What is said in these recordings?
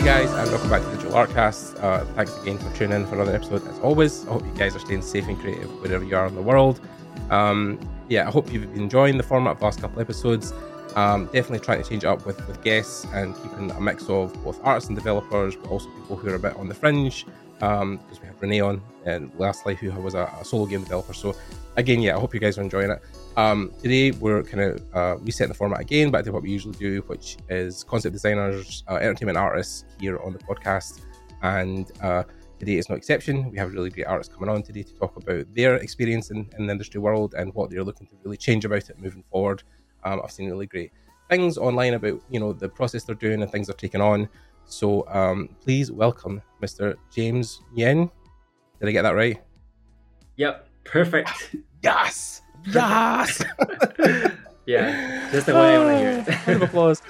Hey guys, and welcome back to Digital Artcast. Thanks again for tuning in for another episode. As always, I hope you guys are staying safe and creative wherever you are in the world. I hope you've been enjoying the format of the last couple episodes. Definitely trying to change it up with guests and keeping a mix of both artists and developers, but also people who are a bit on the fringe. Because we had Renee on and lastly, who was a solo game developer. So again, I hope you guys are enjoying it. Today we're kind of resetting the format again, but I do what we usually do, which is concept designers, entertainment artists here on the podcast. And today is no exception. We have really great artists coming on today to talk about their experience in the industry world and what they're looking to really change about it moving forward. I've seen really great things online about, the process they're doing and things they're taking on. So please welcome Mr. James Yen. Did I get that right? Yep, perfect. Yes! Yes! Yeah, that's the way I want to hear it. Round of applause.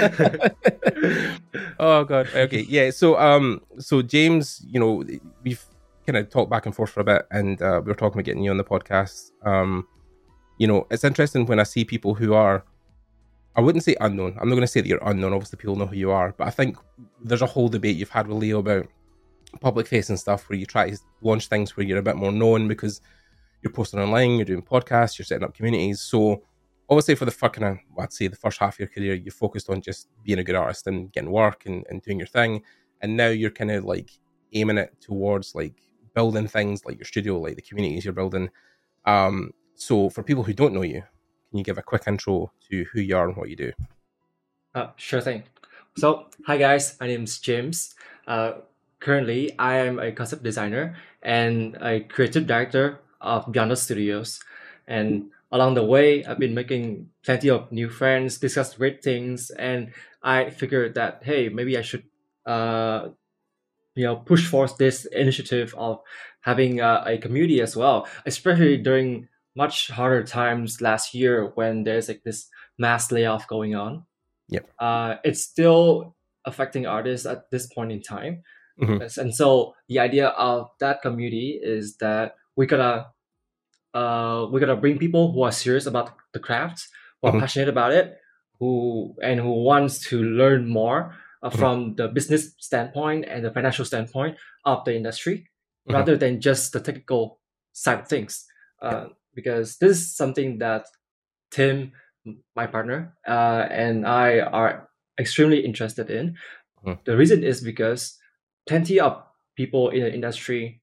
Oh god. Okay. Yeah. So James, we've kind of talked back and forth for a bit, and we were talking about getting you on the podcast. It's interesting when I see people who are, I wouldn't say unknown. I'm not going to say that you're unknown. Obviously, people know who you are, but I think there's a whole debate you've had with Leo about public facing stuff where you try to launch things where you're a bit more known because you're posting online, you're doing podcasts, you're setting up communities. So obviously for the first half of your career, you focused on just being a good artist and getting work and doing your thing. And now you're kind of like aiming it towards like building things like your studio, like the communities you're building. So for people who don't know you, can you give a quick intro to who you are and what you do? Sure thing. So, hi guys, my name is James. Currently, I am a concept designer and a creative director of Beyond the Studios. And along the way, I've been making plenty of new friends, discussed great things, and I figured that, hey, maybe I should, push forth this initiative of having a community as well, especially during much harder times last year when there's like this mass layoff going on. Yep. It's still affecting artists at this point in time. Mm-hmm. And so the idea of that community is that we gotta bring people who are serious about the craft, who are passionate about it, who wants to learn more from the business standpoint and the financial standpoint of the industry, rather than just the technical side of things. Because this is something that Tim, my partner, and I are extremely interested in. The reason is because plenty of people in the industry,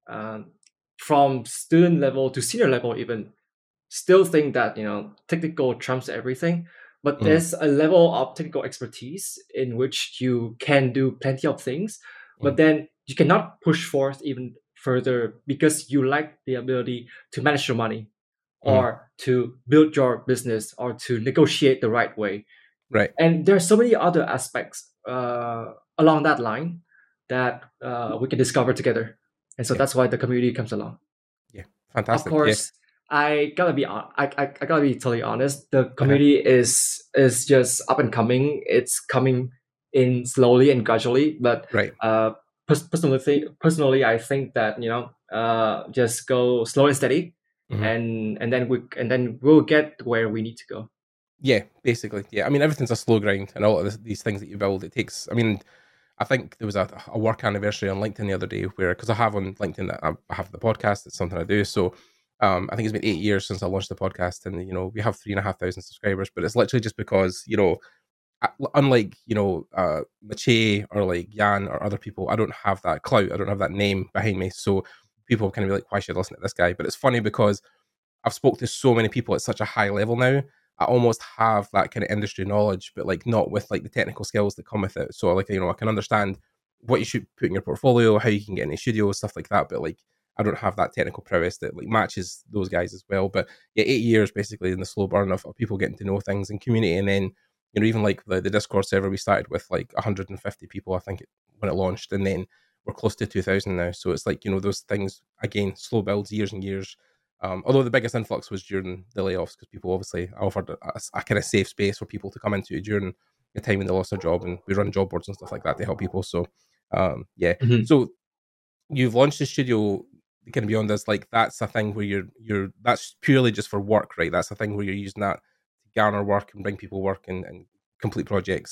from student level to senior level even, still think that technical trumps everything. But there's a level of technical expertise in which you can do plenty of things, but then you cannot push forth even further because you lack the ability to manage your money or to build your business or to negotiate the right way. Right. And there are so many other aspects along that line that we can discover together. And so that's why the community comes along. Yeah, fantastic. Of course, I gotta be totally honest. The community is just up and coming. It's coming in slowly and gradually, but Right. Personally, I think that just go slow and steady, and then we'll get where we need to go. Yeah, basically. Yeah, I mean, everything's a slow grind, and all of these things that you build, it takes. I mean, I think there was a work anniversary on LinkedIn the other day where, because I have on LinkedIn that I have the podcast, it's something I do. So I think it's been 8 years since I launched the podcast, and we have 3,500 subscribers, but it's literally just because unlike Mache or like Jan or other people, I don't have that clout, I don't have that name behind me, so people kind of be like, why should I listen to this guy? But it's funny because I've spoke to so many people at such a high level now. I almost have that kind of industry knowledge, but like not with like the technical skills that come with it. So like, I can understand what you should put in your portfolio, how you can get in a studio, stuff like that. But like, I don't have that technical prowess that like matches those guys as well. But yeah, 8 years basically in the slow burn of people getting to know things and community. And then, even like the Discord server, we started with like 150 people, I think, when it launched. And then we're close to 2,000 now. So it's like, those things, again, slow builds, years and years. Although the biggest influx was during the layoffs, because people obviously offered a kind of safe space for people to come into during the time when they lost their job, and we run job boards and stuff like that to help people. So, So you've launched the studio kind of beyond this. Like that's a thing where you're that's purely just for work, right? That's a thing where you're using that to garner work and bring people work and complete projects.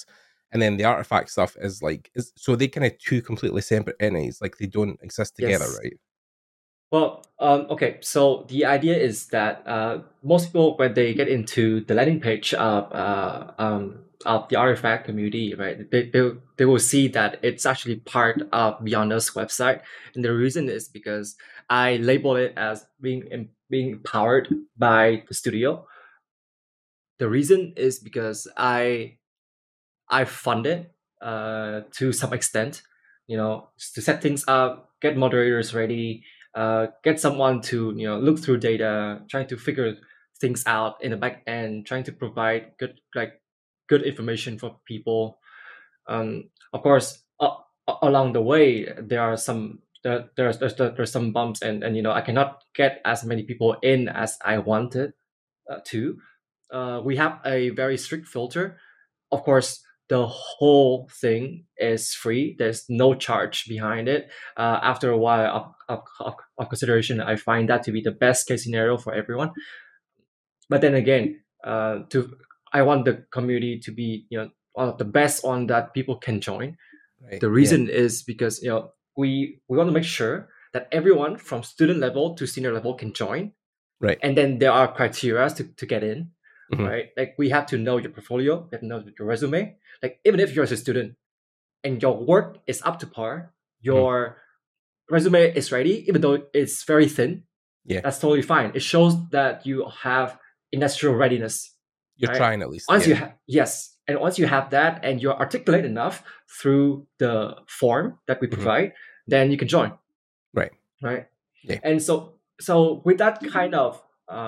and then the artifact stuff is so they kind of two completely separate entities, like they don't exist together, Yes. right? Well, okay. So the idea is that most people, when they get into the landing page of the artifact community, right, they will see that it's actually part of Beyond Us website, and the reason is because I label it as being powered by the studio. The reason is because I fund it to some extent, to set things up, get moderators ready, get someone to look through data, trying to figure things out in the back end, trying to provide good information for people. Of course, along the way there are there's some bumps, and I cannot get as many people in as I wanted to. We have a very strict filter. Of course, the whole thing is free. There's no charge behind it. After a while of consideration, I find that to be the best case scenario for everyone. But then again, to I want the community to be one of the best one that people can join. Right. The reason is because we want to make sure that everyone from student level to senior level can join, Right. and then there are criteria to get in. Mhm. Right? Like we have to know your portfolio, we have to know your resume. Like even if you're a student and your work is up to par, your resume is ready, even though it's very thin. Yeah. That's totally fine. It shows that you have industrial readiness. You're right? trying at least. Once Yeah. you have yes, and once you have that and you're articulate enough through the form that we provide, then you can join. Right. Right. Yeah. And so with that kind of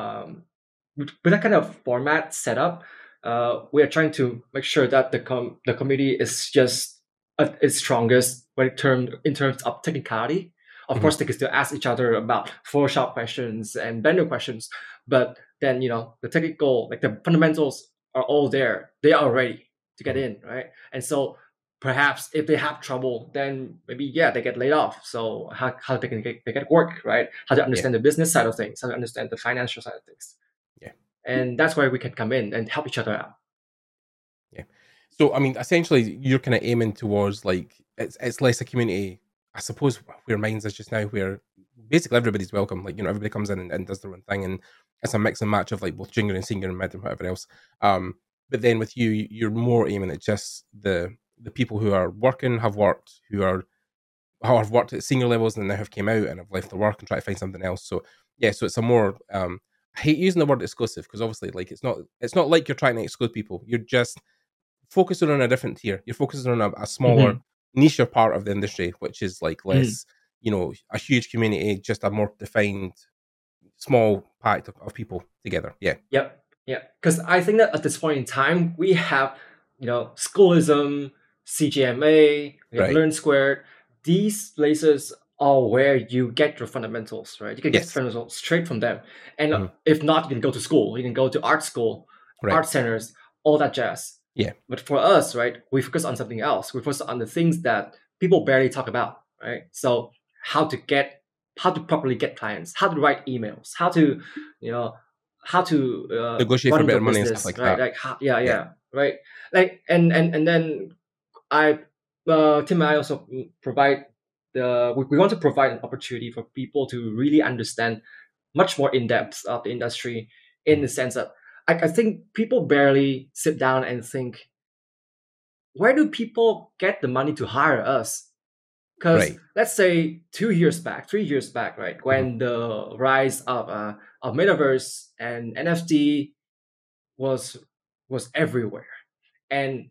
format set up, we are trying to make sure that the community is just at its strongest in terms of technicality. Of course, they can still ask each other about Photoshop questions and Blender questions, but then the technical, like the fundamentals, are all there. They are ready to get in, right? And so perhaps if they have trouble, then maybe they get laid off. So how they can get work, right? How to understand the business side of things, how to understand the financial side of things. Yeah. And that's where we can come in and help each other out. Yeah. So I mean, essentially, you're kind of aiming towards like it's less a community, I suppose, where Minds is just now, where basically everybody's welcome. Like everybody comes in and does their own thing, and it's a mix and match of like both junior and senior and mid and whatever else. But then with you, you're more aiming at just the people who are working, have worked, have worked at senior levels and now have came out and have left their work and try to find something else. So yeah, so it's a more I hate using the word exclusive because obviously like it's not like you're trying to exclude people. You're just focusing on a different tier. You're focusing on a smaller niche part of the industry, which is like less, a huge community, just a more defined small pact of people together. Yeah. Yep. Yeah. Because I think that at this point in time, we have, Schoolism, CGMA, we have Right. Learn Squared. These places are where you get your fundamentals, right? You can get fundamentals straight from them. And if not, you can go to school. You can go to art school, art centers, all that jazz. Yeah. But for us, right, we focus on something else. We focus on the things that people barely talk about, right? So how to properly get clients, how to write emails, how to negotiate for better money and stuff like right? that. Right. Like and then Tim and I also provide we want to provide an opportunity for people to really understand much more in depth of the industry, in the sense that I think people barely sit down and think, where do people get the money to hire us? Because let's say 2 years back, 3 years back, right, when the rise of metaverse and NFT was everywhere, and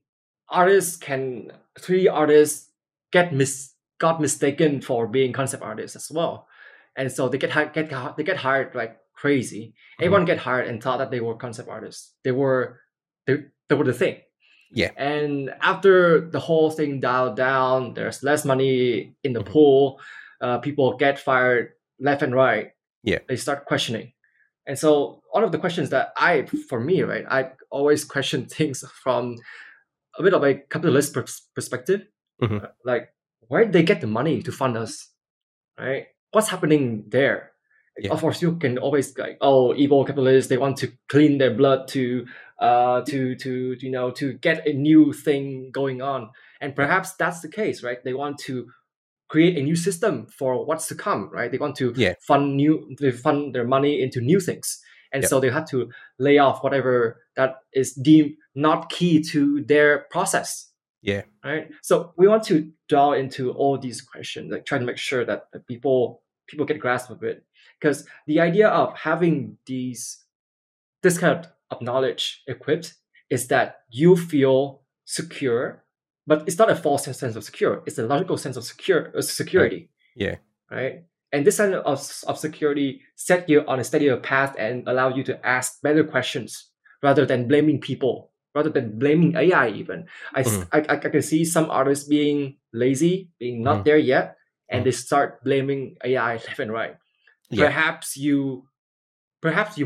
3D artists got mistaken for being concept artists as well, and so they get hired like crazy. Everyone get hired and thought that they were concept artists. They were the thing. Yeah. And after the whole thing dialed down, there's less money in the pool. People get fired left and right. Yeah. They start questioning. And so one of the questions that I always question things from a bit of a capitalist perspective. Like, where did they get the money to fund us? Right? What's happening there? Yeah. Of course, you can always evil capitalists, they want to clean their blood to to get a new thing going on. And perhaps that's the case, right? They want to create a new system for what's to come, right? They want to Yeah. they fund their money into new things, and Yeah. so they had to lay off whatever that is deemed not key to their process, Yeah. right? So we want to delve into all these questions, like try to make sure that people get grasp of it, because the idea of having this kind of knowledge equipped is that you feel secure, but it's not a false sense of secure. It's a logical sense of Right. security, Yeah. right? And this kind of security set you on a steadier path and allow you to ask better questions rather than blaming people, rather than blaming AI even. Mhm. I can see some artists being lazy, being not Mhm. there yet, and Mhm. they start blaming AI left and right. Yeah. Perhaps you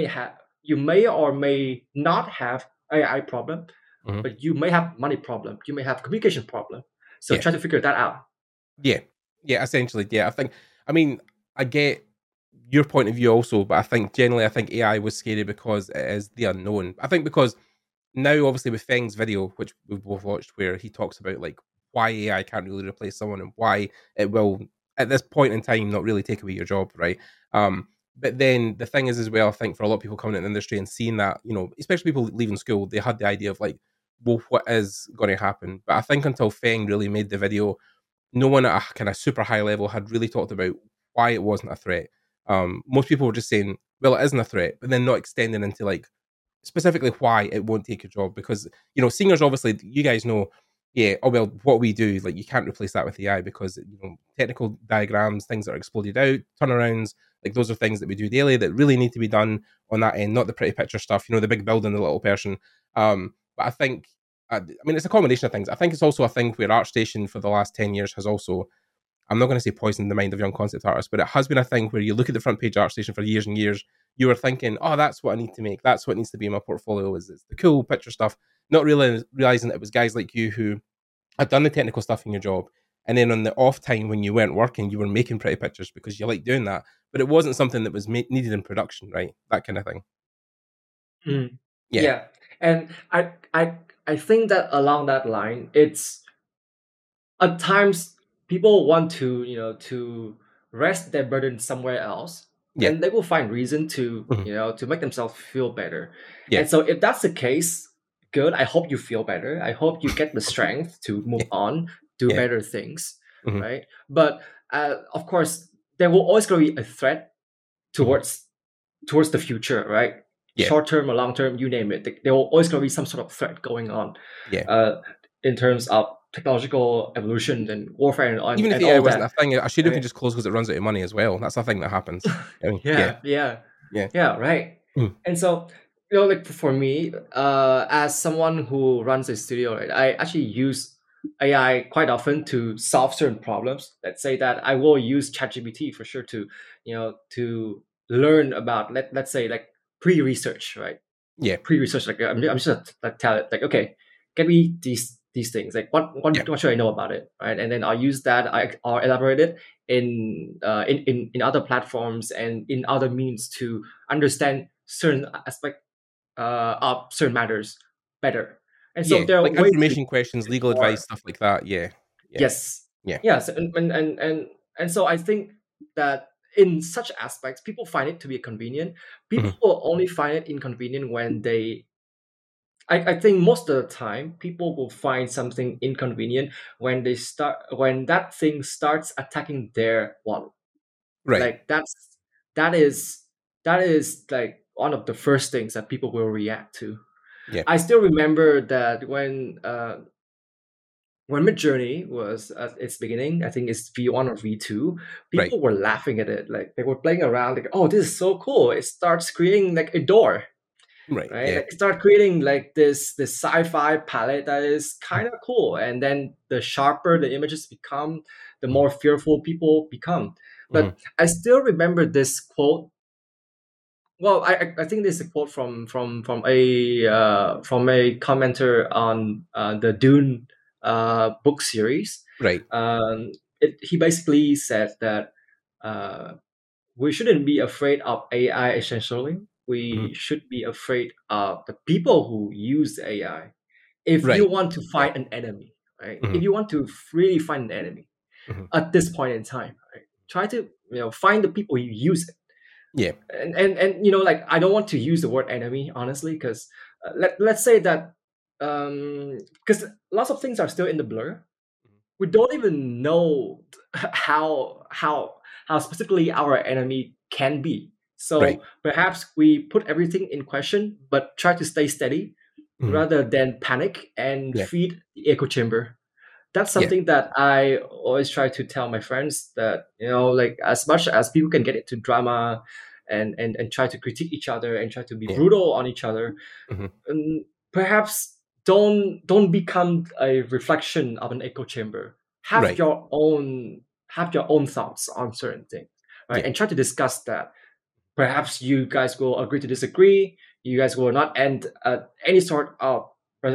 may or may not have AI problem, Mhm. but you may have money problem, you may have communication problem. So Yeah. try to figure that out. Yeah. Yeah, essentially, yeah. I mean, I get your point of view also, but I think generally, I think AI was scary because it is the unknown. I think because now, obviously, with Feng's video, which we've both watched, where he talks about like why AI can't really replace someone and why it will, at this point in time, not really take away your job, right? But then the thing is, as well, I think for a lot of people coming in the industry and seeing that, especially people leaving school, they had the idea of like, well, what is going to happen? But I think until Feng really made the video, no one at a kind of super high level had really talked about why it wasn't a threat. Most people were just saying, well, it isn't a threat, but then not extending into like specifically why it won't take your job. Because, singers, obviously, you guys know, yeah, oh, well, what we do, like, you can't replace that with AI because, technical diagrams, things that are exploded out, turnarounds, like, those are things that we do daily that really need to be done on that end, not the pretty picture stuff, the big building, the little person. But I think, I mean, it's a combination of things. I think it's also a thing where ArtStation for the last 10 years has also, I'm not going to say poisoned the mind of young concept artists, but it has been a thing where you look at the front page ArtStation for years and years, you were thinking, oh, that's what I need to make. That's what needs to be in my portfolio is the cool picture stuff. Not really realizing it was guys like you who had done the technical stuff in your job. And then on the off time when you weren't working, you were making pretty pictures because you like doing that. But it wasn't something that was needed in production, right? That kind of thing. Mm. Yeah. Yeah, and I think that along that line, it's at times people want to rest their burden somewhere else, Yeah. and they will find reason to Mhm. to make themselves feel better. Yeah. And so if that's the case, good. I hope you feel better. I hope you get the strength to move Yeah. on, do Yeah. better things, Mhm. right? But of course, there will always going to be a threat Mhm. towards the future, right? Yeah. Short term or long term, you name it. There will always going to be some sort of threat going on, Yeah. uh, in terms of technological evolution and warfare Even if and AI all wasn't that, a thing, a studio can right? just close because it runs out of money as well. That's the thing that happens. I mean, yeah. Yeah, yeah, Yeah. yeah, right. Mm. And so, like for me, as someone who runs a studio, right, I actually use AI quite often to solve certain problems. Let's say that I will use ChatGPT for sure to, to learn about let's say like pre-research, right? Yeah. Pre-research. Like I'm just like tell it like, okay, get me these things. Like Yeah. what should I know about it, right? And then I'll use that. I'll elaborate it in other platforms and in other means to understand certain aspect of certain matters better. And so Yeah, there are like ways to information questions, legal advice, explore. stuff like that. Yeah, yeah, Yes, yeah. yes, and so I think that in such aspects, people find it to be convenient. People Mhm. will only find it inconvenient when they I think most of the time people will find something inconvenient when that thing starts attacking their wallet. Right. Like that is that is like one of the first things that people will react to. Yeah. I still remember that when Midjourney was at its beginning, I think it's V1 or V2, Right. people were laughing at it. Like they were playing around, like, oh, this is so cool. It starts creating like a door, Right. right? Yeah. Like start creating like this sci-fi palette that is kind of cool. And then the sharper the images become, the Mhm. more fearful people become. Mhm. But I still remember this quote. Well, I think this is a quote from a commenter on the Dune book series. Right. He basically said that uh, we shouldn't be afraid of AI essentially. we should be afraid of the people who use the AI. If you Right. want to Yeah. find an enemy, right? Hmm. If you want to really find an enemy Hmm. at this point in time, right? Try to find the people who use it. Yeah. And like, I don't want to use the word enemy, honestly, because let's say that, because lots of things are still in the blur. We don't even know how specifically our enemy can be. Right. So perhaps we put everything in question, but try to stay steady Hmm. rather than panic and Yeah. feed the echo chamber. That's Yeah. something that I always try to tell my friends, that like, as much as people can get into drama and try to critique each other and try to be Yeah. brutal on each other, Hmm. perhaps don't become a reflection of an echo chamber. Have Right. your own thoughts on certain things, right? Yeah. And try to discuss that. Perhaps you guys will agree to disagree. You guys will not end at any sort of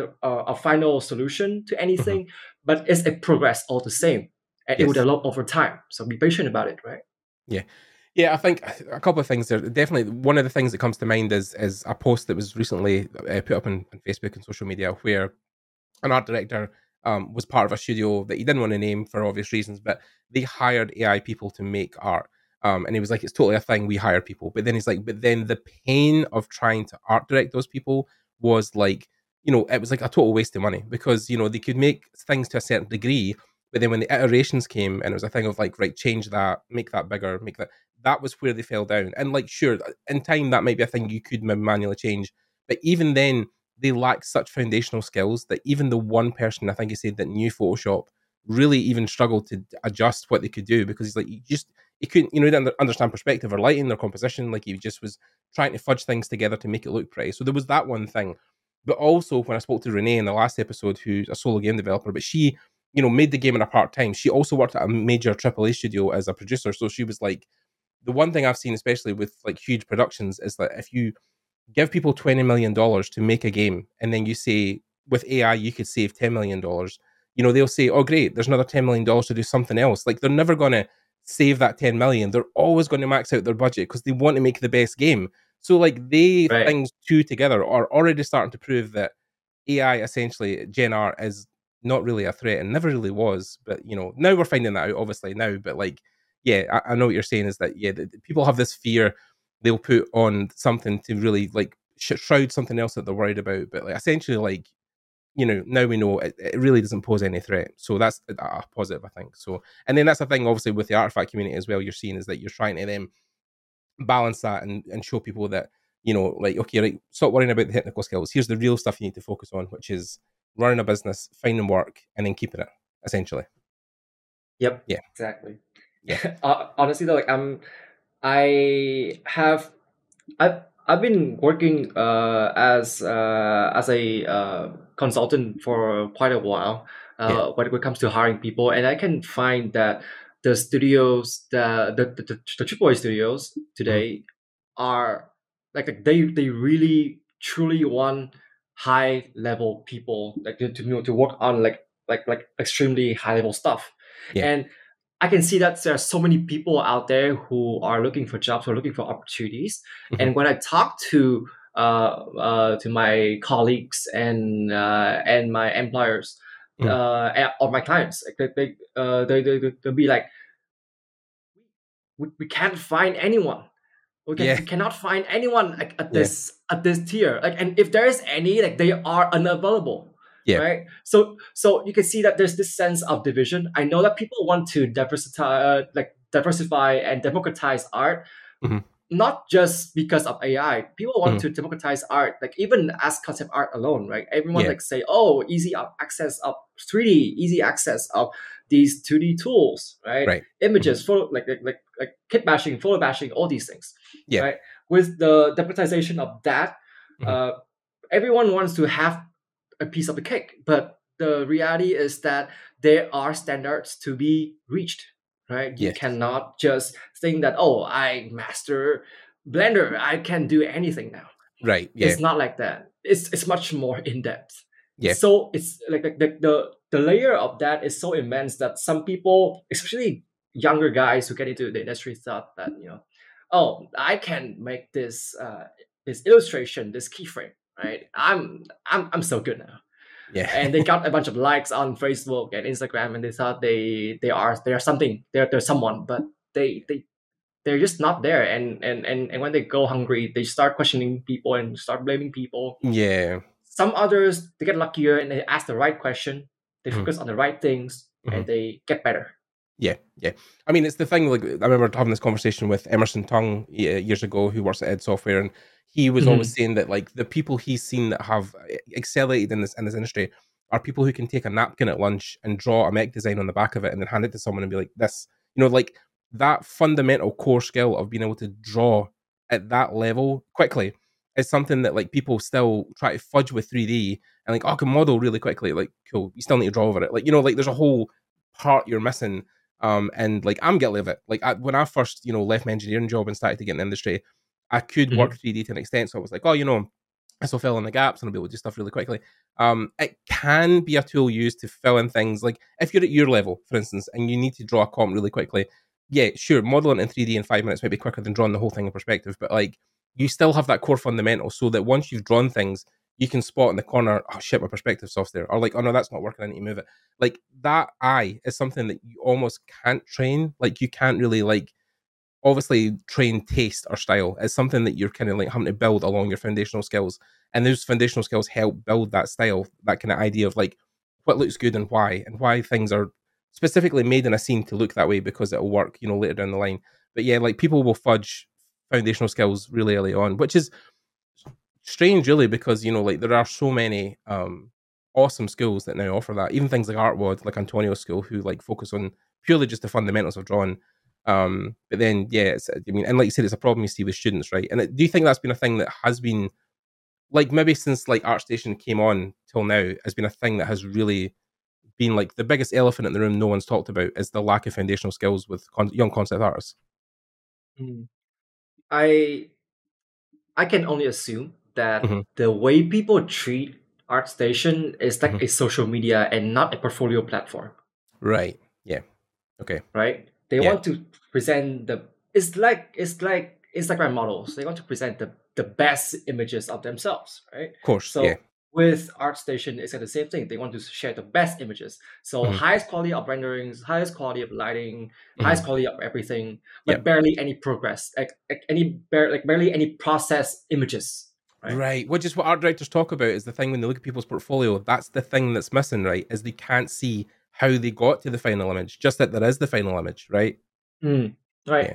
a final solution to Hmm. anything, but it's a progress all the same, and it would Yes. develop over time. So be patient about it, right? Yeah. Yeah, I think a couple of things there. Definitely, one of the things that comes to mind is a post that was recently put up on Facebook and social media where an art director was part of a studio that he didn't want to name for obvious reasons, but they hired AI people to make art. And he was like, it's totally a thing. We hire people. But then he's like, but then the pain of trying to art direct those people was like, it was like a total waste of money because, they could make things to a certain degree. But then when the iterations came and it was a thing of like, right, change that, make that bigger, make that was where they fell down. And like, sure, in time, that might be a thing you could manually change. But even then, they lack such foundational skills that even the one person, I think he said, that knew Photoshop really even struggled to adjust what they could do because he's like, he couldn't, he didn't understand perspective or lighting or composition. Like he just was trying to fudge things together to make it look pretty. So there was that one thing. But also when I spoke to Renee in the last episode, who's a solo game developer, but she, made the game in a part time. She also worked at a major AAA studio as a producer. So she was like, the one thing I've seen, especially with like huge productions, is that if you give people $20 million to make a game, and then you say with AI you could save $10 million, they'll say, "Oh, great! There's another $10 million to do something else." Like they're never going to save that 10 million. They're always going to max out their budget because they want to make the best game. So like they Right. things two together are already starting to prove that AI, essentially Gen R, is not really a threat and never really was. But now we're finding that out, obviously now. But like, yeah, I know what you're saying is that yeah, people have this fear they'll put on something to really like shroud something else that they're worried about. But like essentially, like now we know it really doesn't pose any threat. So that's a positive, I think. So, and then that's the thing, obviously, with the artifact community as well. You're seeing is that you're trying to then balance that and show people that like, okay, right, stop worrying about the technical skills. Here's the real stuff you need to focus on, which is running a business, finding work, and then keeping it. Essentially, Yep. yeah, Exactly. yeah, Honestly, though, like, I have I've been working as a consultant for quite a while yeah, when it comes to hiring people, and I can find that the studios, the AAA studios mhm, today are like they really truly want high level people, like to work on like extremely high level stuff. yeah, And I can see that there are so many people out there who are looking for jobs or looking for opportunities. mhm, And when I talk to my colleagues and my employers mhm, or my clients, like, they'll be like, we can't find anyone. yeah, We cannot find anyone like at yeah, this tier. Like, and if there is any, like, they are unavailable, yeah, right? So you can see that there's this sense of division. I know that people want to diversify and democratize art, mhm, not just because of AI. People want mhm, to democratize art, like even as concept art alone, right? Everyone yeah, like say, oh, easy access of 3D, easy access of these 2D tools, right? right, mhm, Images, photo, like kit bashing, photo bashing, all these things, yeah, right? With the democratization of that, mhm, uh, everyone wants to have a piece of the cake, but the reality is that there are standards to be reached, right? You yes, cannot just think that, oh, I master Blender, I can do anything now. right, yeah, It's not like that. It's much more in depth. yeah, So it's like the layer of that is so immense that some people, especially younger guys who get into the industry, thought that, oh, I can make this this illustration, this keyframe, right? I'm so good now. Yeah. And they got a bunch of likes on Facebook and Instagram, and they thought they are something, they're someone, but they're just not there. And when they go hungry, they start questioning people and start blaming people. Yeah. Some others, they get luckier and they ask the right question, they Mhm. focus on the right things, and Mhm. they get better. Yeah, yeah. I mean, it's the thing. Like, I remember having this conversation with Emerson Tung years ago, who works at Ed Software, and he was always Mhm. saying that like the people he's seen that have accelerated in this industry are people who can take a napkin at lunch and draw a mech design on the back of it, and then hand it to someone and be like, "This," like that fundamental core skill of being able to draw at that level quickly is something that like people still try to fudge with 3D and like, oh, I can model really quickly. Like, cool, you still need to draw over it. Like, like there's a whole part you're missing, and like I'm guilty of it. Like when I first, left my engineering job and started to get in the industry, I could work Mhm. 3D to an extent. So I was like, oh, this will fill in the gaps and I'll be able to do stuff really quickly. It can be a tool used to fill in things. Like if you're at your level, for instance, and you need to draw a comp really quickly, yeah, sure, modeling in 3D in 5 minutes might be quicker than drawing the whole thing in perspective. But like you still have that core fundamental so that once you've drawn things, you can spot in the corner, oh shit, my perspective soft's there. Or like, oh no, that's not working, I need to move it. Like that eye is something that you almost can't train. Like you can't really like obviously train taste or style. It's something that you're kind of like having to build along your foundational skills. And those foundational skills help build that style, that kind of idea of like what looks good and why things are specifically made in a scene to look that way because it'll work, later down the line. But yeah, like people will fudge foundational skills really early on, which is strange really because like there are so many awesome schools that now offer that, even things like Artwad, like Antonio's school, who like focus on purely just the fundamentals of drawing. But then yeah, and like you said, it's a problem you see with students, right? And do you think that's been a thing that has been like maybe since like ArtStation came on till now has been a thing that has really been like the biggest elephant in the room no one's talked about is the lack of foundational skills with young concept artists? Mm. I I can only assume that Hmm. the way people treat ArtStation is like Hmm. a social media and not a portfolio platform, Right. Yeah. Okay. right? They Yeah. want to present the it's like Instagram models. They want to present the best images of themselves, right? Of course. Yeah. So with ArtStation, it's like the same thing. They want to share the best images. So Hmm. highest quality of renderings, highest quality of lighting, highest Hmm. quality of everything, but Yep. barely any progress, like barely any process images, right? Right, which is what art directors talk about is the thing when they look at people's portfolio, that's the thing that's missing, right? Is they can't see how they got to the final image, just that there is the final image, right? Mm, right. Yeah.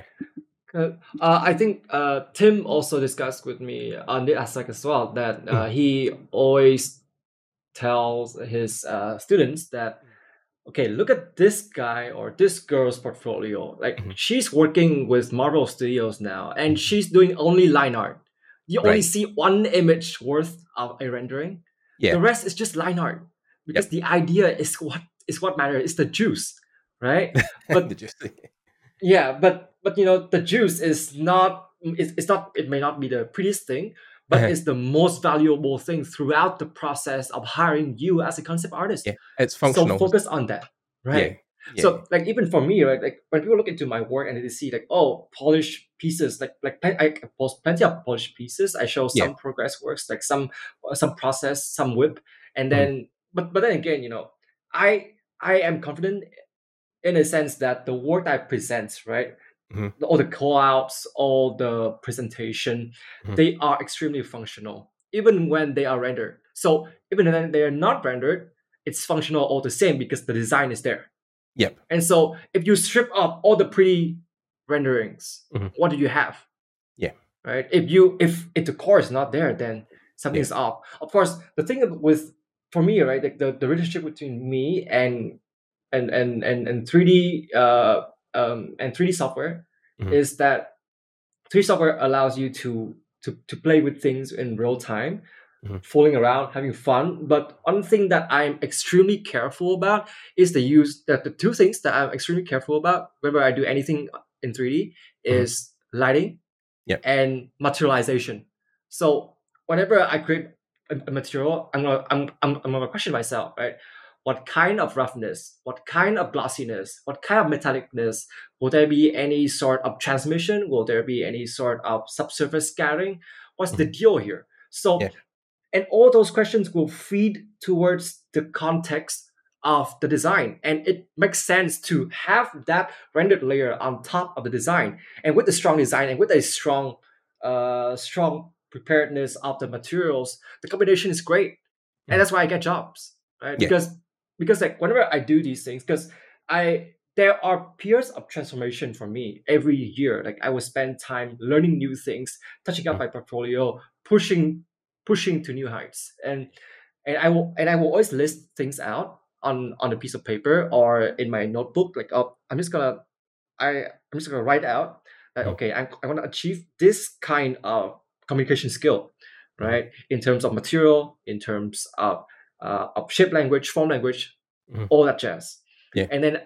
I think Tim also discussed with me on the aspect as well that Mhm. he always tells his students that, okay, look at this guy or this girl's portfolio. Like Mhm. she's working with Marvel Studios now, and Mhm. she's doing only line art. You only Right. see one image worth of a rendering. Yeah. The rest is just line art because Yep. the idea is what matters. It's the juice, right? The But juice. yeah, but the juice is not it's not it may not be the prettiest thing, but Uh-huh. it's the most valuable thing throughout the process of hiring you as a concept artist. Yeah. It's So functional. focus on that, Yeah. right? Yeah. So like even for me, right, like when people look into my work and they see like, oh, polished pieces, I post plenty of polished pieces. I show Yeah. some progress works, like some process, some whip, and Mhm. then but then again, I am confident in a sense that the work I present, right, Mhm. all the call-outs, all the presentation, Mhm. they are extremely functional, even when they are rendered. So even when they are not rendered, it's functional all the same because the design is there. Yep. And so if you strip off all the pretty renderings, Mhm. what do you have? Yeah. Right? If the core is not there, then Yeah. something's off. Of course, the thing with for me, right, like the relationship between me and 3D and 3D software Mhm. is that 3D software allows you to play with things in real time, Mhm. fooling around, having fun. But one thing that I'm extremely careful about is the two things that I'm extremely careful about whenever I do anything in 3D Mhm. is lighting Yep. and materialization. So whenever I create a material, I'm gonna question myself, right? What kind of roughness, what kind of glossiness, what kind of metallicness? Will there be any sort of transmission? Will there be any sort of subsurface scattering? What's the deal here? So, Yeah. and all those questions will feed towards the context of the design. And it makes sense to have that rendered layer on top of the design. And with the strong design and with a strong preparedness of the materials, the combination is great. And that's why I get jobs, right? Yeah. Because like whenever I do these things, because I there are periods of transformation for me every year. Like I will spend time learning new things, touching up my portfolio, pushing to new heights, and I will always list things out on a piece of paper or in my notebook. Like, oh, I'm just gonna write out that okay, I want to achieve this kind of communication skill, right? In terms of material, in terms of shape language, form language, all that jazz. Yeah. And then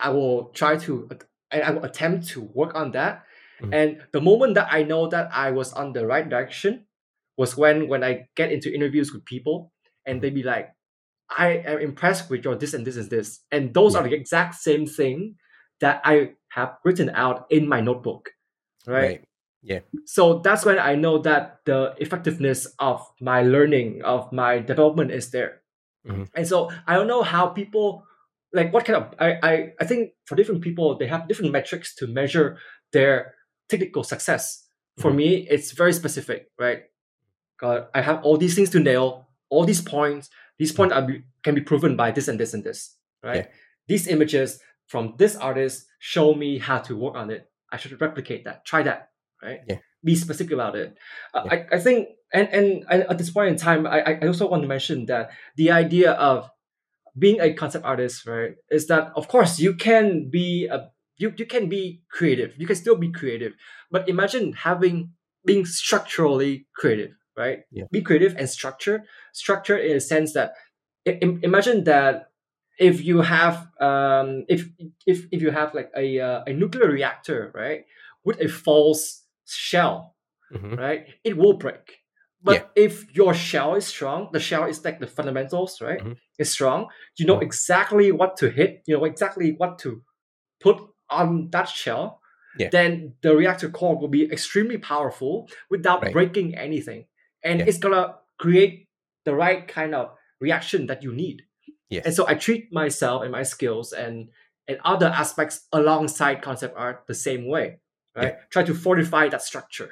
I will attempt to work on that. And the moment that I know that I was on the right direction was when I get into interviews with people and they be like, I am impressed with your this and this and this. And those are the exact same thing that I have written out in my notebook. Right. Yeah. So that's when I know that the effectiveness of my learning, of my development is there. And so I don't know how people like what kind of I think for different people they have different metrics to measure their technical success. For me, it's very specific, right? I have all these things to nail, all these points. These points can be proven by this and this and this, right? Yeah. These images from this artist show me how to work on it. I should replicate that. Try that, right? Yeah. Be specific about it. Yeah. I think, and at this point in time, I also want to mention that the idea of being a concept artist, right, is that of course you can be you can be creative. You can still be creative, but imagine being structurally creative, right? Yeah. Be creative and structured in a sense that imagine that if you have if you have like a nuclear reactor, right, with a false shell, right, it will break. But if your shell is strong, the shell is like the fundamentals, right? Is strong. You know exactly what to hit. You know exactly what to put on that shell. Yeah. Then the reactor core will be extremely powerful without Right. breaking anything, and Yeah. it's gonna create the right kind of reaction that you need. Yes. And so I treat myself and my skills and other aspects alongside concept art the same way, right? Try to fortify that structure.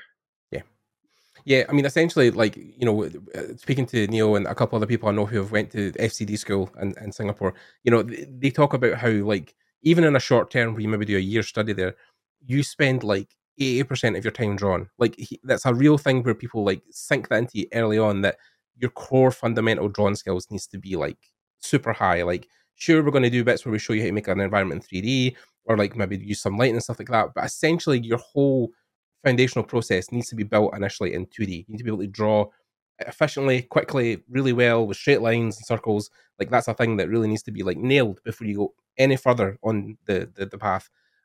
Yeah, I mean, essentially, like, you know, speaking to Neil and a couple other people I know who have went to FCD school in Singapore, you know, they talk about how, like, even in a short term where you maybe do a year study there, you spend like 80% of your time drawn. Like, that's a real thing where people like sink that into you early on, that your core fundamental drawing skills needs to be like super high. Like, sure, we're going to do bits where we show you how to make an environment in 3D or like maybe use some lighting and stuff like that. But essentially, your whole foundational process needs to be built initially in 2D. You need to be able to draw efficiently, quickly, really well with straight lines and circles. Like, that's a thing that really needs to be like nailed before you go any further on the path.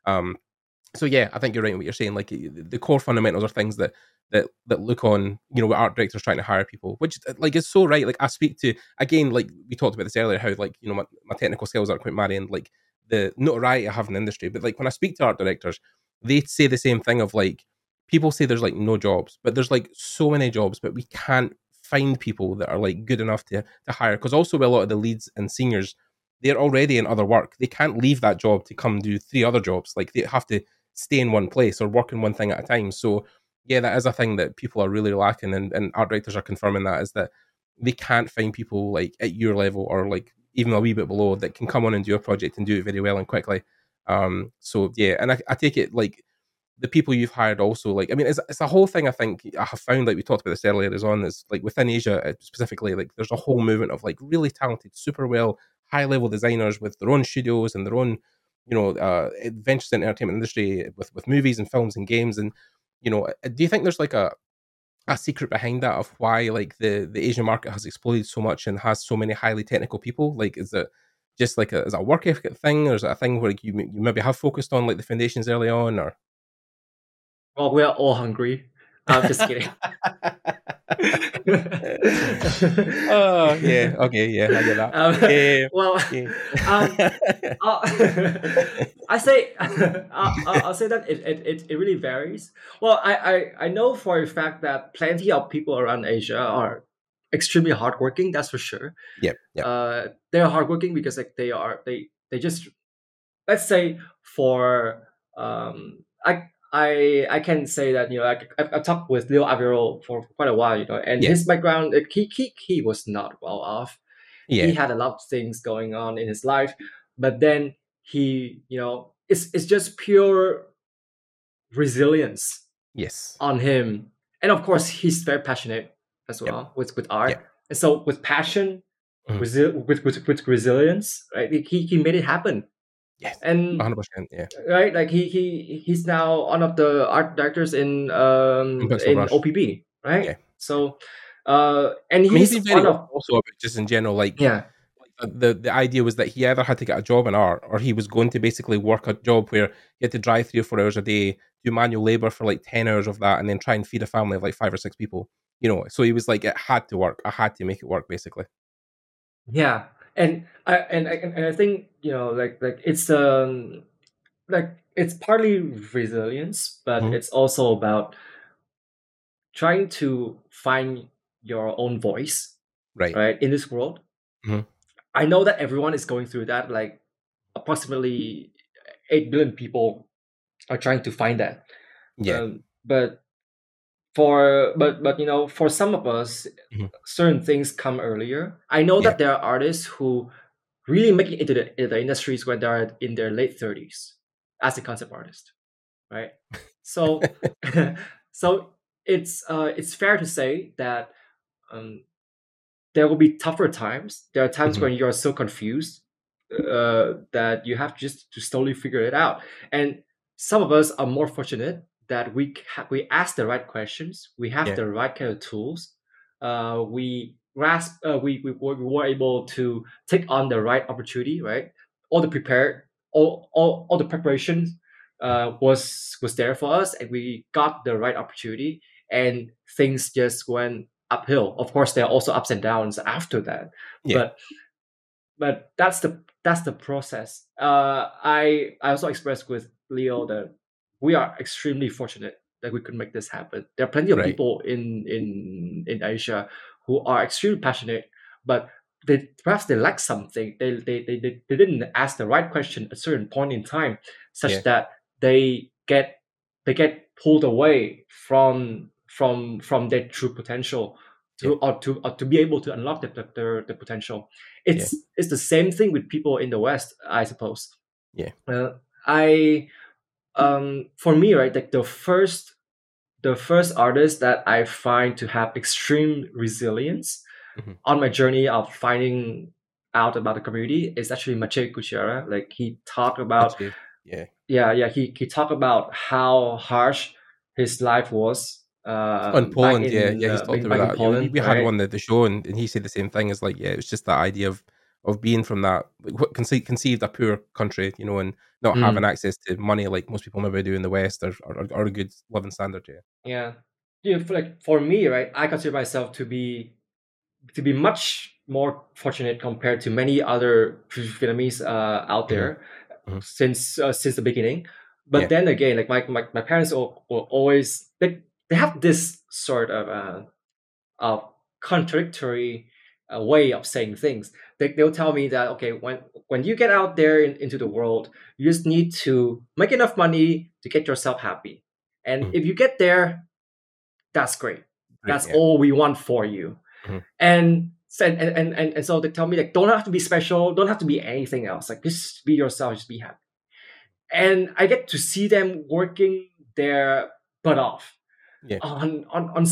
So yeah, I think you're right in what you're saying. Like, the core fundamentals are things that look on, you know, with art directors trying to hire people, which like is so right. Like, I speak to, again, like we talked about this earlier, how like, you know, my technical skills aren't quite marrying like the notoriety I have in the industry. But like when I speak to art directors, they say the same thing of like, people say there's like no jobs, but there's like so many jobs, but we can't find people that are like good enough to hire. Because also with a lot of the leads and seniors, they're already in other work. They can't leave that job to come do 3 other jobs. Like, they have to stay in one place or work in one thing at a time. So yeah, that is a thing that people are really lacking, and art directors are confirming that, is that they can't find people like at your level or like even a wee bit below that can come on and do a project and do it very well and quickly. So yeah, and I take it like the people you've hired also, like, I mean, it's a whole thing. I think I have found, like we talked about this earlier, is on this, like within Asia specifically, like there's a whole movement of like really talented, super well, high level designers with their own studios and their own, you know, adventures in the entertainment industry with movies and films and games. And, you know, do you think there's like a secret behind that of why like the Asian market has exploded so much and has so many highly technical people? Like, is it just like is it a work ethic thing, or is it a thing where like, you maybe have focused on like the foundations early on, or? Well, we're all hungry. I'm just kidding. Oh yeah, okay, yeah, I get that. Well, Yeah. I'll, I say I'll say that it really varies. Well, I know for a fact that plenty of people around Asia are extremely hardworking. That's for sure. Yep, yep, They're hardworking because like they just, let's say, for I can say that, I've talked with Leo Aviro for quite a while, and yeah, his background, like, he was not well off. He yeah, had a lot of things going on in his life, but then he, it's just pure resilience yes, on him. And of course, he's very passionate as yep, well with yep, art. And so with passion, mhm, with resilience, right? He made it happen. yes, And 100%, yeah. right, like he's now one of the art directors In Pixel in Brush, OPB, right? yeah. So and I mean, he's he's been very one open of, also about just in general, like yeah. the idea was that he either had to get a job in art or he was going to basically work a job where he had to drive 3 or 4 hours a day, do manual labor for like 10 hours of that, and then try and feed a family of like 5 or 6 people. So he was like, it had to work. I had to make it work, basically. Yeah, and I think, like it's like it's partly resilience, but Hmm. it's also about trying to find your own voice, Right. right, in this world. Hmm. I know that everyone is going through that. Like approximately 8 billion people are trying to find that. Yeah. But for some of us, Hmm. certain things come earlier. I know Yeah. that there are artists who really make it into the industries when they're in their late 30s as a concept artist, right? So so it's fair to say that um, there will be tougher times. There are times Hmm. when you are so confused that you have just to slowly figure it out. And some of us are more fortunate that we ask the right questions, we have Yeah. the right kind of tools, we grasp, we were able to take on the right opportunity, right? All the prepared, all the preparation was there for us, and we got the right opportunity, and things just went uphill. Of course, there are also ups and downs after that, Yeah. but that's the process. I also expressed with Leo that we are extremely fortunate that we could make this happen. There are plenty of Right. people in Asia who are extremely passionate, but perhaps they lack something. They didn't ask the right question at a certain point in time, such Yeah. that they get pulled away from their true potential Yeah. to be able to unlock the potential. Yeah. It's the same thing with people in the West, I suppose. Yeah. I For me, right, like the first artist that I find to have extreme resilience Hmm. on my journey of finding out about the community is actually Maciej Kuchera. Like he talked about, Actually, yeah. yeah, he talked about how harsh his life was On back Poland, yeah, in yeah, he's talked about back in that. Yeah, we Poland, we had him right? on the show, and he said the same thing. Is like, yeah, it's just that idea of being from that, like, what conceived a poor country, and not having Mm, access to money like most people maybe do in the West, or a good living standard. Yeah. yeah. For me, right, I consider myself to be much more fortunate compared to many other Vietnamese out Hmm. there Hmm. since the beginning. But Yeah. then again, like my parents will always, they have this sort of contradictory way of saying things. They'll tell me that, okay, when you get out there into the world, you just need to make enough money to get yourself happy, and Mhm. if you get there, that's great. Great. That's Yeah. all we want for you. Hmm. And so they tell me, like, don't have to be special, don't have to be anything else, like just be yourself, just be happy. And I get to see them working their butt off Yeah. on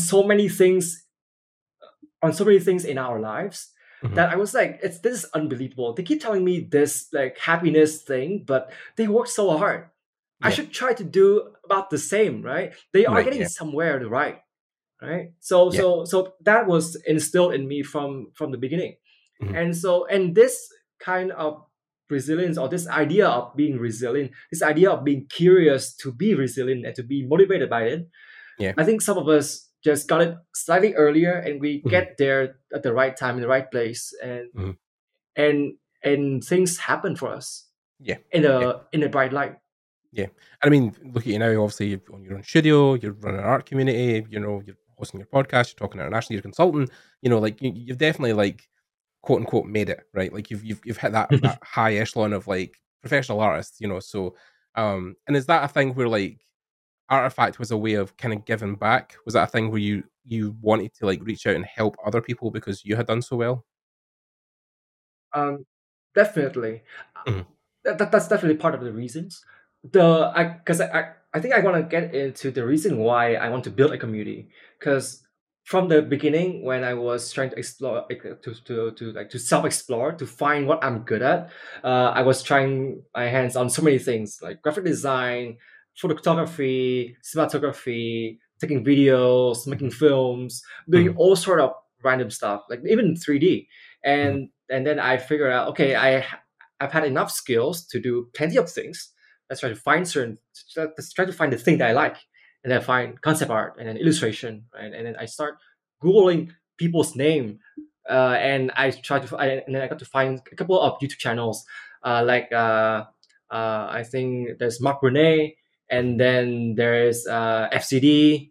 so many things in our lives, Hmm. that I was like, this is unbelievable. They keep telling me this like happiness thing, but they work so hard. I Yeah. should try to do about the same, right? They are Right. getting Yeah. somewhere right. so Yeah. so so that was instilled in me from the beginning. Hmm. And this kind of resilience, or this idea of being resilient, this idea of being curious to be resilient and to be motivated by it, Yeah. I think some of us just got it slightly earlier, and we Mhm. get there at the right time in the right place, Mhm. and things happen for us Yeah. in Yeah. a bright light. Yeah. And I mean, look at you now, obviously you've own your own studio, you're running an art community, you're hosting your podcast, you're talking internationally, you're consulting, like you've definitely like quote unquote made it, right? Like you've hit that high echelon of like professional artists, so and is that a thing where like Artifact was a way of kind of giving back? Was that a thing where you wanted to like reach out and help other people because you had done so well? Um, Definitely. Mhm. That's definitely part of the reasons. I think I want to get into the reason why I want to build a community, because from the beginning when I was trying to explore, like, to self explore, to find what I'm good at, I was trying my hands on so many things like graphic design, photography, cinematography, taking videos, making Mhm. films, doing Mhm. all sort of random stuff, like even 3D. Mhm. And then I figured out, okay, I've had enough skills to do plenty of things. Let's try to find let's try to find the thing that I like, and then find concept art and then illustration, right? And then I start googling people's name, and and then I got to find a couple of YouTube channels, like I think there's Mark Brunet, and Mhm. then there's FCD,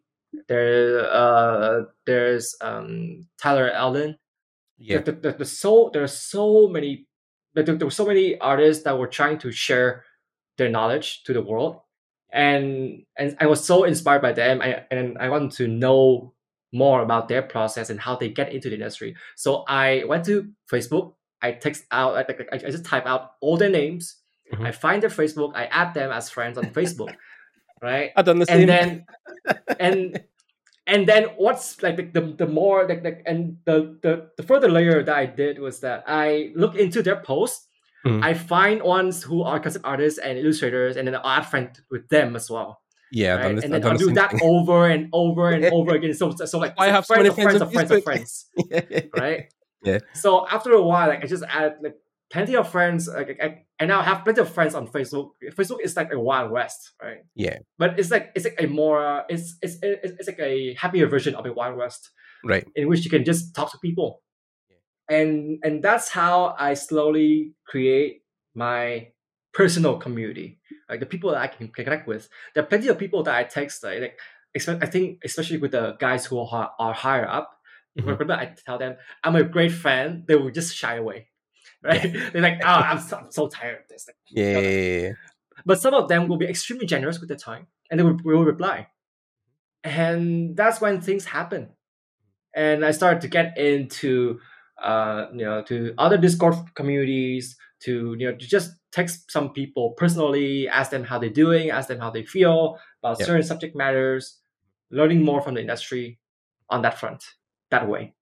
there's Tyler Allen. Yeah. There are so many, there were so many artists that were trying to share their knowledge to the world, and I was so inspired by them. And I wanted to know more about their process and how they get into the industry. So I went to Facebook. I text out, I just type out all their names. I Mhm. find their Facebook. I add them as friends on Facebook, right? I've done the And same. then and and then what's like the more and the further layer that I did was that I look into their posts. Mhm. I find ones who are concept artists and illustrators, and then I'll add friend with them as well, Yeah, right? And I've then done I'll the do same that thing. over and over and That's over again. So like why it's I like have so many friends of friends friends on of friends of Facebook. friends, right? Yeah. So after a while, like I just add like plenty of friends, and now I have plenty of friends on Facebook. Facebook is like a wild west, right? Yeah. But it's like a more it's like a happier version of a wild west, Right. in which you can just talk to people, and that's how I slowly create my personal community, like the people that I can connect with. There are plenty of people that I text, I think especially with the guys who are higher up. Mhm. Whenever I tell them I'm a great fan, they will just shy away, right? Yeah. They're like, oh, I'm so tired of this. Like, no, no. Yeah. But some of them will be extremely generous with their time, and they will reply, and that's when things happen. And I started to get into to other Discord communities, to just text some people personally, ask them how they're doing, ask them how they feel about Yep. certain subject matters, learning more from the industry on that front, that way.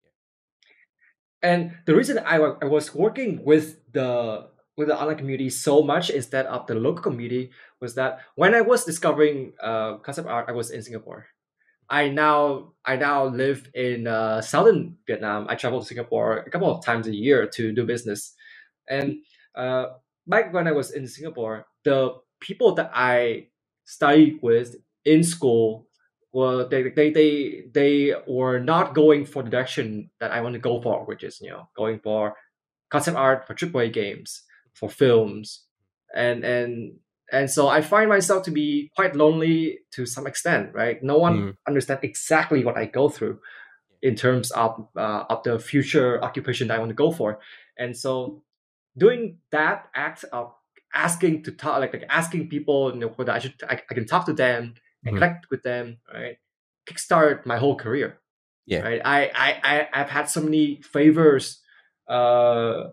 And the reason I was working with the online community so much instead of the local community was that when I was discovering concept art, I was in Singapore. I now live in southern Vietnam. I travel to Singapore a couple of times a year to do business, and uh, back when I was in Singapore, the people that I studied with in school were they were not going for the direction that I want to go for, which is going for concept art for AAA games, for films, and and and so I find myself to be quite lonely to some extent, right? No one Mm. understands exactly what I go through in terms of the future occupation that I want to go for, and so doing that act of asking to talk, like asking people, whether I can talk to them and Mhm. connect with them, right? Kickstart my whole career, Yeah. right? I've had so many favors, uh,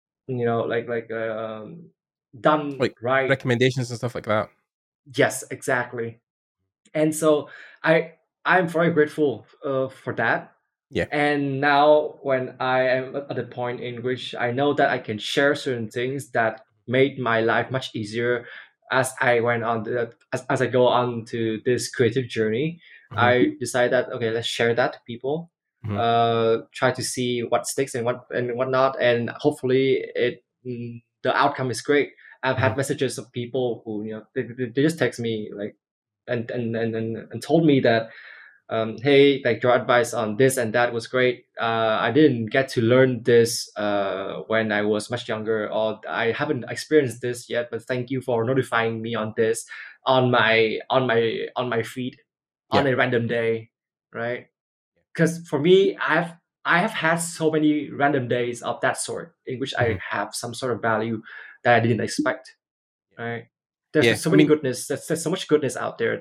done Like right. recommendations and stuff like that. Yes, exactly. And so I I'm very grateful for that. Yeah. And now when I am at the point in which I know that I can share certain things that made my life much easier as I went on as I go on to this creative journey, Mhm. I decided that okay, let's share that to people. Mhm. Try to see what sticks and whatnot, and hopefully the outcome is great. I've Mhm. had messages of people who they just text me like and told me that hey, like your advice on this and that was great. I didn't get to learn this when I was much younger, or I haven't experienced this yet, but thank you for notifying me on this on my feed Yeah. on a random day, right? Because for me, I have had so many random days of that sort in which I Mhm. have some sort of value that I didn't expect, right? Yeah. There's so I many mean, goodness. There's so much goodness out there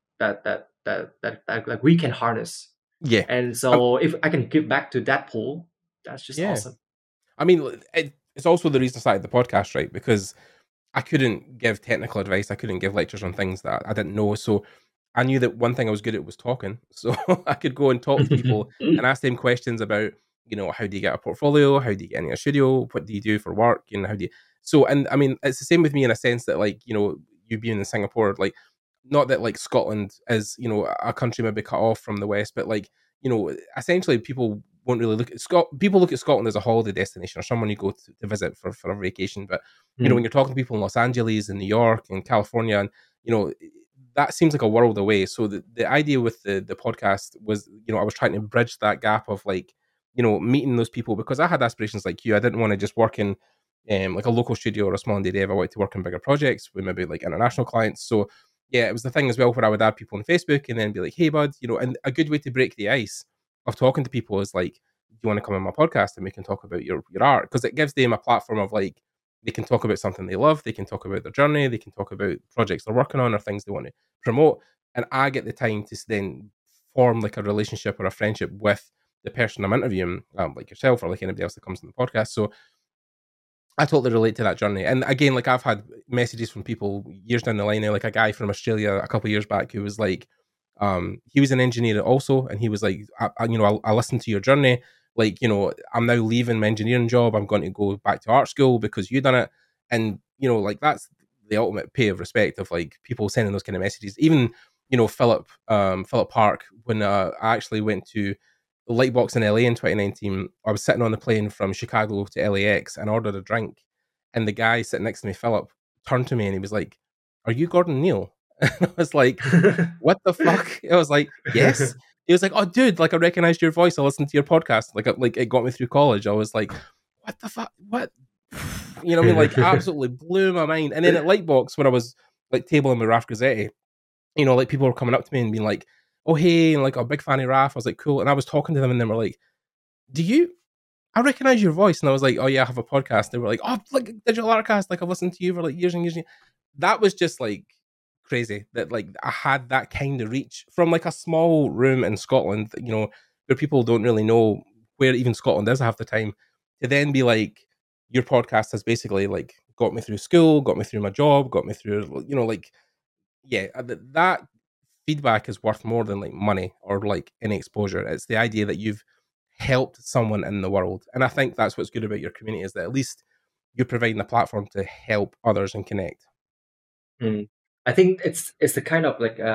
that like we can harness. yeah. And Um, so if I can give back to that pool, that's just yeah. awesome. I mean, it's also the reason I started the podcast, right? Because I couldn't give technical advice. I couldn't give lectures on things that I didn't know. So I knew that one thing I was good at was talking. So I could go and talk to people and ask them questions about, how do you get a portfolio? How do you get in a studio? What do you do for work? And how do you? So, and I mean, it's the same with me in a sense that, like, you being in Singapore, like, not that like Scotland is, a country maybe cut off from the West, but like, essentially people won't really look at people look at Scotland as a holiday destination or someone you go to visit for a vacation. But when Mm. you're talking to people in Los Angeles and New York and California, and you know that seems like a world away. So the idea with the podcast was, I was trying to bridge that gap of, like, meeting those people, because I had aspirations like you. I didn't want to just work in like a local studio or a small indie dev. I wanted to work in bigger projects with maybe like international clients. So yeah, it was the thing as well where I would add people on Facebook and then be like, hey bud, and a good way to break the ice of talking to people is like, do you want to come on my podcast and we can talk about your art? Because it gives them a platform of, like, they can talk about something they love, they can talk about their journey, they can talk about projects they're working on or things they want to promote. And I get the time to then form like a relationship or a friendship with the person I'm interviewing, like yourself or like anybody else that comes on the podcast. So I totally relate to that journey. And again, like, I've had messages from people years down the line now, like a guy from Australia a couple of years back who was like, he was an engineer also, and he was like, I listened to your journey. Like, I'm now leaving my engineering job. I'm going to go back to art school because you done it. And, like, that's the ultimate pay of respect of, like, people sending those kind of messages. Even, Philip Park, when I actually went to Lightbox in LA in 2019, I was sitting on the plane from Chicago to LAX and ordered a drink. And the guy sitting next to me, Philip, turned to me and he was like, "Are you Gordon Neal?" And I was like, "What the fuck?" I was like, "Yes." He was like, "Oh, dude, like, I recognized your voice. I listened to your podcast. Like it got me through college." I was like, "What the fuck? What?" You know what I mean? Like, absolutely blew my mind. And then at Lightbox, when I was like tabling with Raf Gazzetti, like, people were coming up to me and being like, "Oh, hey," and like, "I'm a big fan of Raf." I was like, "Cool." And I was talking to them and they were like, "Do you? I recognize your voice." And I was like, "Oh yeah, I have a podcast." They were like, "Oh, like Digital Artcast. Like, I've listened to you for like years and years." That was just like crazy that, like, I had that kind of reach from like a small room in Scotland, where people don't really know where even Scotland is half the time, to then be like, your podcast has basically like got me through school, got me through my job, got me through, like, yeah, that feedback is worth more than like money or like any exposure. It's the idea that you've helped someone in the world. And I think that's what's good about your community, is that at least you're providing a platform to help others and connect. Mm. I think it's the kind of like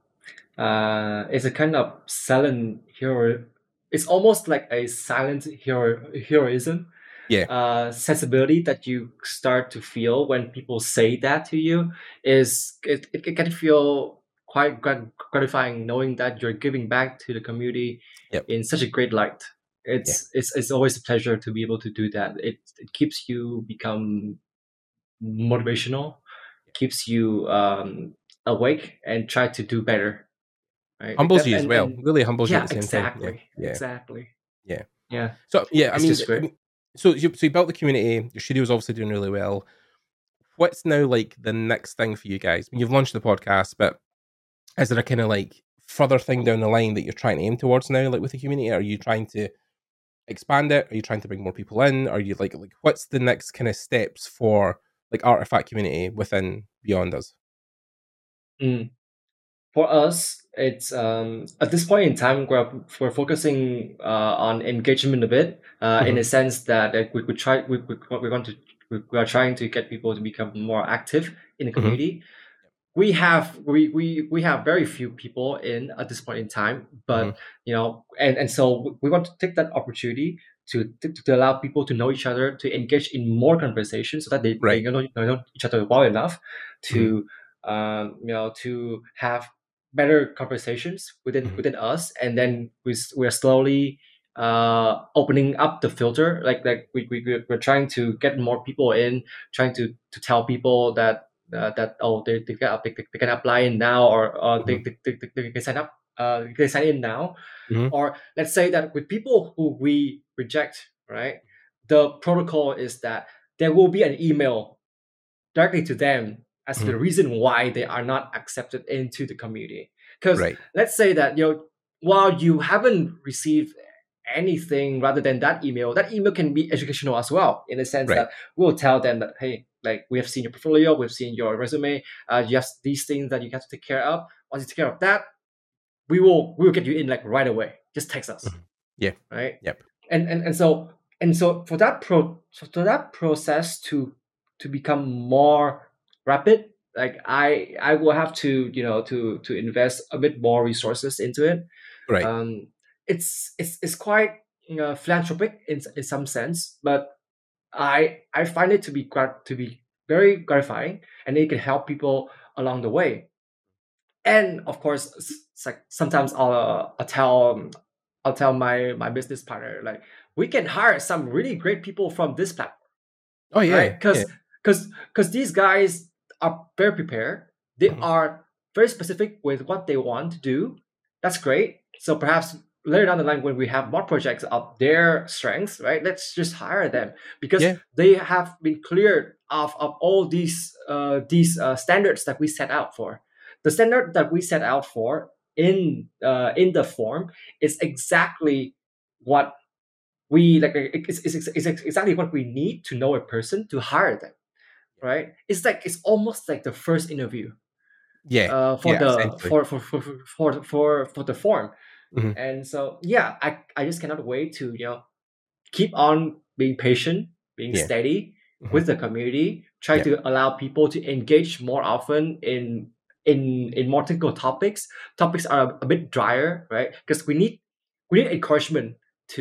it's a kind of silent hero. It's almost like a silent heroism Yeah. sensibility that you start to feel when people say that to you. It can feel quite gratifying knowing that you're giving back to the community Yep. in such a great light. Yeah. It's always a pleasure to be able to do that. It keeps you become motivational, keeps you awake and try to do better, right? Like Humbles that. you as well. And Really humbles you at yeah, the same time. Yeah. exactly, Yeah. exactly. Yeah. Yeah, So yeah, it's just I great. mean, so you built the community. Your studio's obviously doing really well. What's now like the next thing for you guys? I mean, you've launched the podcast, but is there a kind of like further thing down the line that you're trying to aim towards now, like with the community? Are you trying to expand it? Are you trying to bring more people in? Are you like what's the next kind of steps for like Artifact community within Beyond Us? Mm. For us, it's at this point in time we're focusing on engagement a bit, in Hmm. a sense that we could try we want to we are trying to get people to become more active in the Hmm. community. We have very few people in at this point in time, Hmm. but and so we want to take that opportunity to allow people to know each other, to engage in more conversations, so that they Right. know each other well enough Hmm. to to have better conversations Mhm. within us, and then we're slowly opening up the filter. We're trying to get more people in, trying to tell people that they can apply in now, or Mhm. they can sign up, they sign in now. Mhm. Or let's say that with people who we reject, right, the protocol is that there will be an email directly to them as to Mhm. the reason why they are not accepted into the community. Because Right. let's say that, while you haven't received anything rather than that email can be educational as well, in the sense Right. that we'll tell them that, hey, like, we have seen your portfolio, we've seen your resume, you have these things that you have to take care of. Once you take care of that, we will get you in like right away. Just text us, Mhm. Yeah. right? Yep. And so for that process to become more rapid, like, I will have to, to invest a bit more resources into it. Right. um it's quite, philanthropic in some sense, but I find it to be very gratifying, and it can help people along the way. And of course, it's like sometimes I'll tell my business partner, like, we can hire some really great people from this platform, Oh right? yeah. Yeah. Because these guys are very prepared. They Mhm. are very specific with what they want to do. That's great. So perhaps later down the line, when we have more projects of their strengths, right, let's just hire them, because Yeah. they have been cleared of all these standards that we set out for. The standard that we set out for in the form is exactly what we like. It's exactly what we need to know a person to hire them, right? It's almost like the first interview Yeah. for Yeah. the Essentially. for the form. Mhm. And so, yeah, I just cannot wait to, keep on being patient, being Yeah. steady Mhm. with the community, try Yep. to allow people to engage more often in more technical topics. Topics are a bit drier, right? Because we need encouragement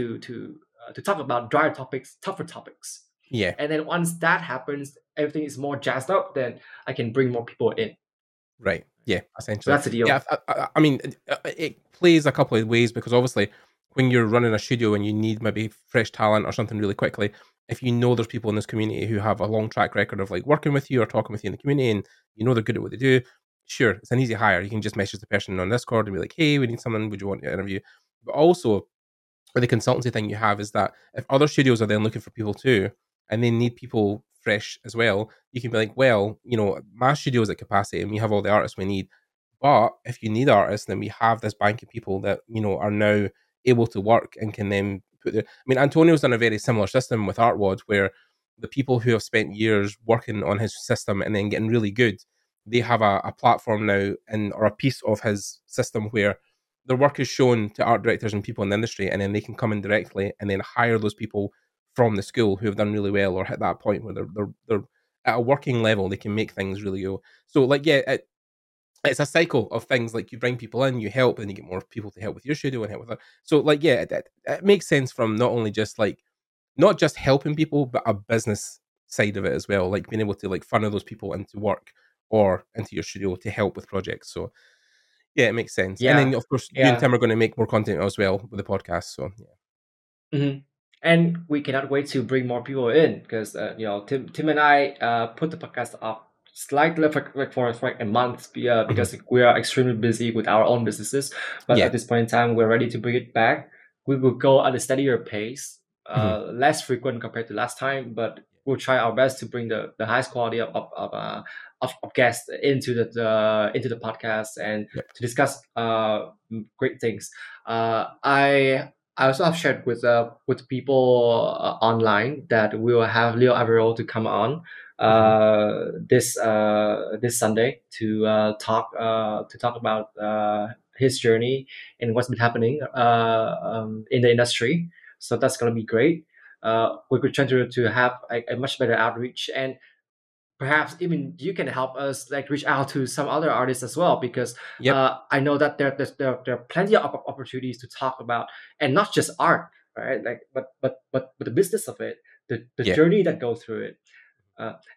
to talk about drier topics, tougher topics. Yeah. And then once that happens, everything is more jazzed up, then I can bring more people in. Right. Yeah. So Essentially. that's the Yeah. deal. I mean, it plays a couple of ways because obviously, when you're running a studio and you need maybe fresh talent or something really quickly, if you know there's people in this community who have a long track record of like working with you or talking with you in the community, and you know they're good at what they do, sure, it's an easy hire. You can just message the person on Discord and be like, "Hey, we need someone. Would you want to interview?" But also, or the consultancy thing you have is that if other studios are then looking for people too, and they need people fresh as well, you can be like, well, my studio is at capacity and we have all the artists we need. But if you need artists, then we have this bank of people that, are now able to work and can then I mean, Antonio's done a very similar system with Artwad where the people who have spent years working on his system and then getting really good, they have a platform now and or a piece of his system where their work is shown to art directors and people in the industry, and then they can come in directly and then hire those people from the school who have done really well or hit that point where they're at a working level. They can make things really go. So, like, yeah, it's a cycle of things. Like, you bring people in, you help, and you get more people to help with your studio and help with that. So, like, yeah, it makes sense from not only just like not just helping people, but a business side of it as well, like being able to like funnel those people into work or into your studio to help with projects. So yeah, it makes sense. And then Yeah, of course you and yeah. Tim are going to make more content as well with the podcast. So yeah. Hmm. And we cannot wait to bring more people in, because Tim and I put the podcast up slightly for like a month, Mhm. because we are extremely busy with our own businesses. But Yeah. at this point in time, we're ready to bring it back. We will go at a steadier pace, Mhm. less frequent compared to last time, but we'll try our best to bring the highest quality of guests into the podcast, and Yep. to discuss great things. I also have shared with people online that we will have Leo Averill to come on Mhm. this Sunday to talk about his journey and what's been happening in the industry. So that's gonna be great. We're trying to have a much better outreach, and perhaps even you can help us like reach out to some other artists as well, because Yep. I know that there are plenty of opportunities to talk about, and not just art, right? Like, but the business of it, the Yeah. journey that goes through it. uh,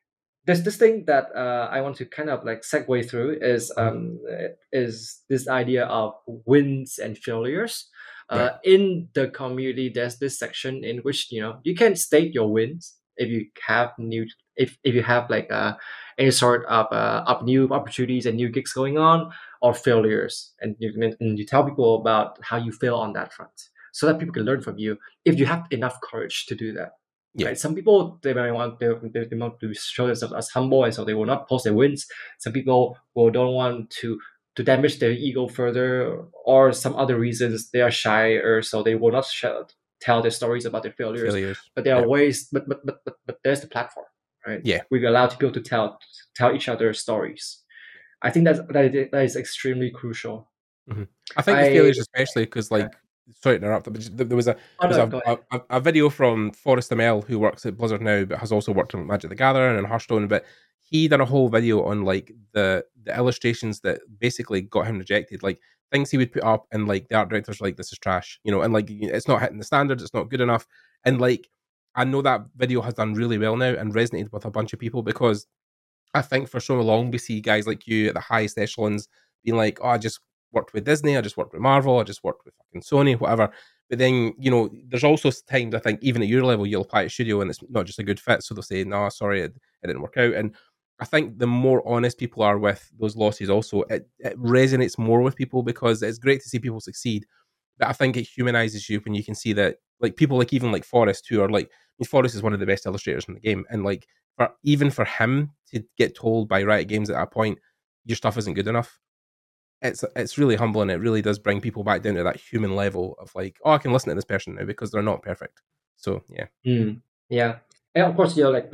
there's this thing that I want to kind of like segue through Mhm. is this idea of wins and failures. Right. In the community, there's this section in which you can state your wins if you have if you have like any sort of new opportunities and new gigs going on, or failures, and you tell people about how you fail on that front, so that people can learn from you if you have enough courage to do that. Yeah. Right? Some people they want to show themselves as humble, and so they will not post their wins. Some people will don't want to damage their ego further, or some other reasons they are shy, or so they will not tell their stories about their failures. Failures. But there are Yeah. ways. But there's the platform, right? Yeah. We allow people to tell each other stories. I think that is extremely crucial. Mhm. I think the I failures especially because, Yeah. like, sorry to interrupt, but there was a Oh there's no, go ahead. a video from Forrest ML who works at Blizzard now, but has also worked on Magic the Gathering and Hearthstone. But he done a whole video on like the illustrations that basically got him rejected, like things he would put up, and like the art directors were like, "This is trash," and like it's not hitting the standards, it's not good enough, and like I know that video has done really well now and resonated with a bunch of people because I think for so long we see guys like you at the highest echelons being like, "Oh, I just worked with Disney, I just worked with Marvel, I just worked with fucking Sony, whatever." But then, there's also times I think even at your level, you'll apply at studio and it's not just a good fit, so they'll say, "No, sorry, it didn't work out." And I think the more honest people are with those losses, also it resonates more with people because it's great to see people succeed. But I think it humanizes you when you can see that, like people like even like Forrest, who are like, I mean, Forrest is one of the best illustrators in the game, and like even for him to get told by Riot Games at that point, your stuff isn't good enough. It's really humbling. It really does bring people back down to that human level of like, oh, I can listen to this person now because they're not perfect. So yeah, Yeah, and of course, like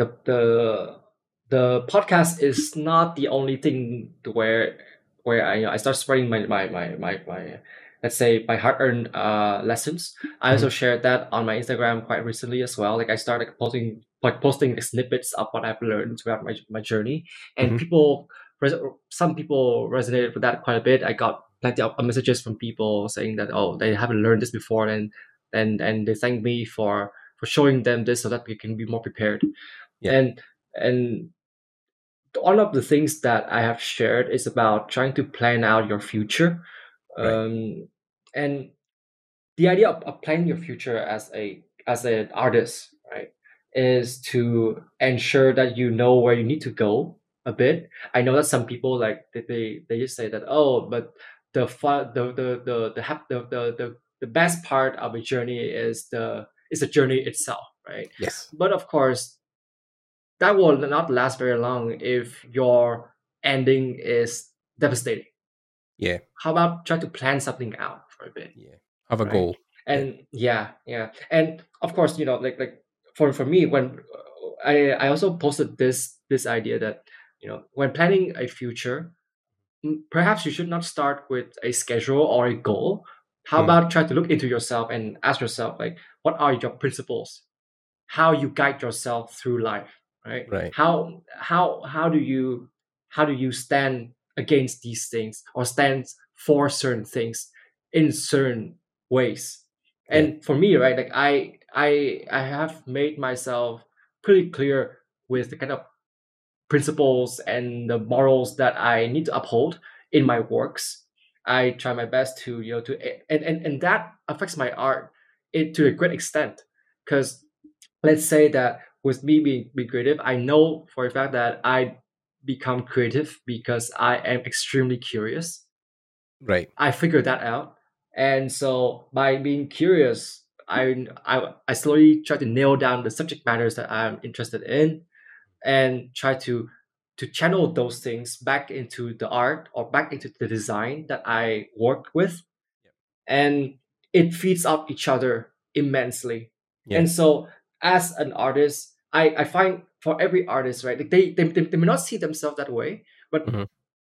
the podcast is not the only thing where I start spreading my let's say my hard earned lessons. I hmm also shared that on my Instagram quite recently as well. Like I started posting snippets of what I've learned throughout my journey, and hmm some people resonated with that quite a bit. I got plenty of messages from people saying that, oh, they haven't learned this before, and they thank me for showing them this so that we can be more prepared. yeah, And one of the things that I have shared is about trying to plan out your future. right, And the idea of planning your future as an artist, right, is to ensure that you know where you need to go a bit. I know that some people like they just say that, oh, but the fun the best part of a journey is the journey itself, right? yes, But of course, that will not last very long if your ending is devastating. yeah, How about try to plan something out for a bit, yeah. Have a right? goal. Yeah, And yeah, and of course, like for me, when I also posted this idea that when planning a future, perhaps you should not start with a schedule or a goal. How mm, about try to look into yourself and ask yourself, like, what are your principles, how you guide yourself through life, right? right, How do you stand against these things, or stand for certain things in certain ways? yeah, And for me, right, like I have made myself pretty clear with the kind of principles and the morals that I need to uphold in my works. I try my best to and that affects my art to a great extent, because let's say that with me being creative, I know for a fact that I become creative because I am extremely curious. right, I figured that out, and so by being curious, I slowly try to nail down the subject matters that I'm interested in, and try to channel those things back into the art or back into the design that I work with, and it feeds off each other immensely. yeah, And so, as an artist, I find for every artist, right, like they may not see themselves that way, but hmm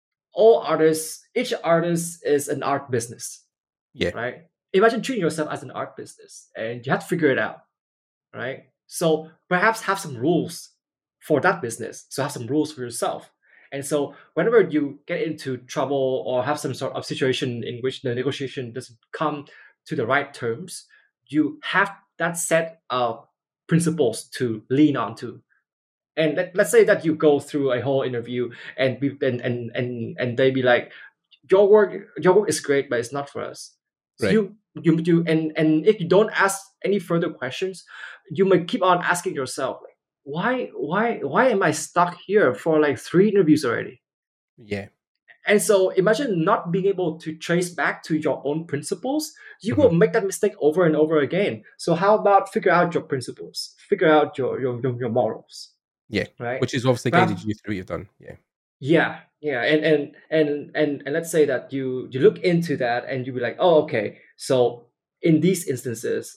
each artist is an art business, yeah, right? Imagine treating yourself as an art business, and you have to figure it out, right? So perhaps have some rules for that business. So have some rules for yourself. And so whenever you get into trouble or have some sort of situation in which the negotiation doesn't come to the right terms, you have that set of principles to lean onto. And let's say that you go through a whole interview and and they be like, your work is great, but it's not for us. So Right. you and if you don't ask any further questions, you may keep on asking yourself, like, why am I stuck here for like 3 interviews already? Yeah. And so imagine not being able to trace back to your own principles. You Hmm. will make that mistake over and over again. So how about figure out your principles, figure out your morals, Yeah. right? Which has obviously Perhaps, guided you through what you've done. Yeah. yeah, and let's say that you look into that and you be like, oh, okay, so in these instances,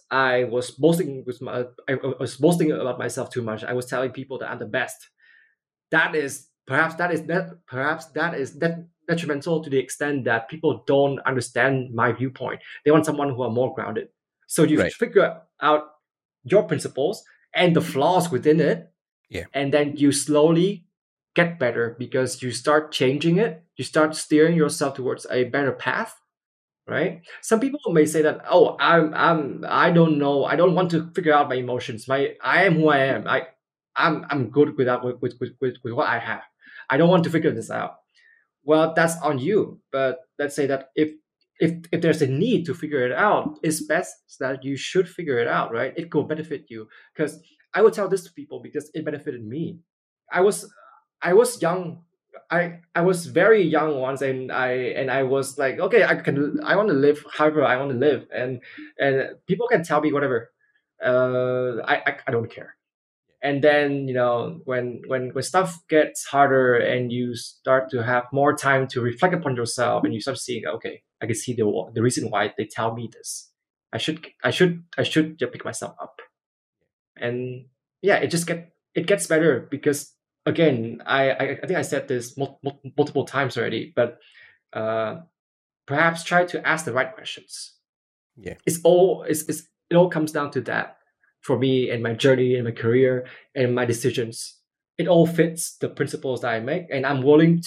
I was boasting about myself too much. I was telling people that I'm the best. That is detrimental to the extent that people don't understand my viewpoint. They want someone who are more grounded. So you Right. figure out your principles and the flaws within it, Yeah. and then you slowly get better because you start changing it. You start steering yourself towards a better path, right? Some people may say that, oh, I don't know, I don't want to figure out my emotions. I am who I am. I'm good with that, with what I have. I don't want to figure this out. Well, that's on you. But let's say that if there's a need to figure it out, it's best that you should figure it out, right? It could benefit you. Because I would tell this to people because it benefited me. I was I was young. I was very young once, and I was like, okay, I want to live however I want to live, and people can tell me whatever. I don't care. And then when stuff gets harder and you start to have more time to reflect upon yourself, and you start seeing, okay, I can see the reason why they tell me this. I should just pick myself up. And yeah, it gets better because, again, I think I said this multiple times already, but uh, perhaps try to ask the right questions. Yeah. It all comes down to that. For me and my journey and my career and my decisions, it all fits the principles that I make, and I'm willing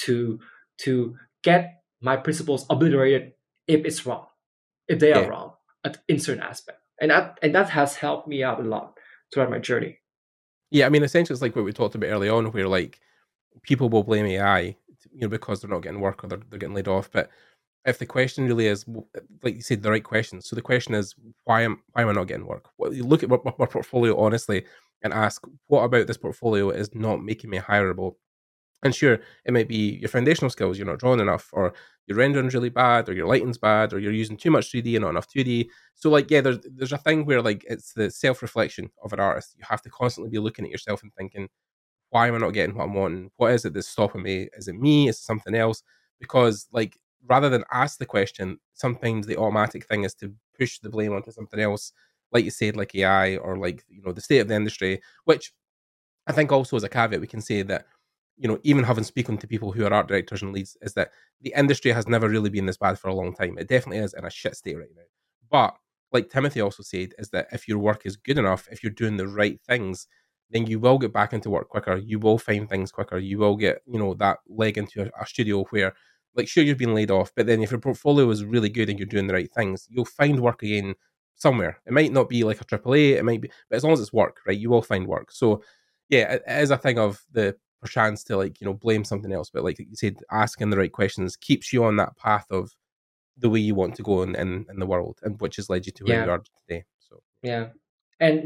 to get my principles obliterated if it's wrong, if they are Yeah. wrong in certain aspect, and that has helped me out a lot throughout my journey. Yeah. I mean, essentially, it's like what we talked about early on, where like people will blame AI, because they're not getting work or they're getting laid off. But if the question really is, like you said, the right question. So the question is, why am I not getting work? Well, you look at my portfolio honestly and ask, what about this portfolio is not making me hireable? And sure, it might be your foundational skills, you're not drawing enough, or your rendering's really bad, or your lighting's bad, or you're using too much 3D and not enough 2D. So like, yeah, there's a thing where like it's the self reflection of an artist. You have to constantly be looking at yourself and thinking, why am I not getting what I'm wanting? What is it that's stopping me? Is it me? Is it something else? Because like rather than ask the question, sometimes the automatic thing is to push the blame onto something else, like you said, like AI or like the state of the industry. Which I think also as a caveat, we can say that even having spoken to people who are art directors and leads, is that the industry has never really been this bad for a long time. It definitely is in a shit state right now. But like Timothy also said, is that if your work is good enough, if you're doing the right things, then you will get back into work quicker. You will find things quicker. You will get that leg into a studio where, like, sure, you've been laid off, but then if your portfolio is really good and you're doing the right things, you'll find work again somewhere. It might not be like a AAA, it might be, but as long as it's work, right, you will find work. So yeah, it is a thing of the perchance to like blame something else, but like you said, asking the right questions keeps you on that path of the way you want to go in the world, and which has led you to where you Yeah, are today. So yeah, and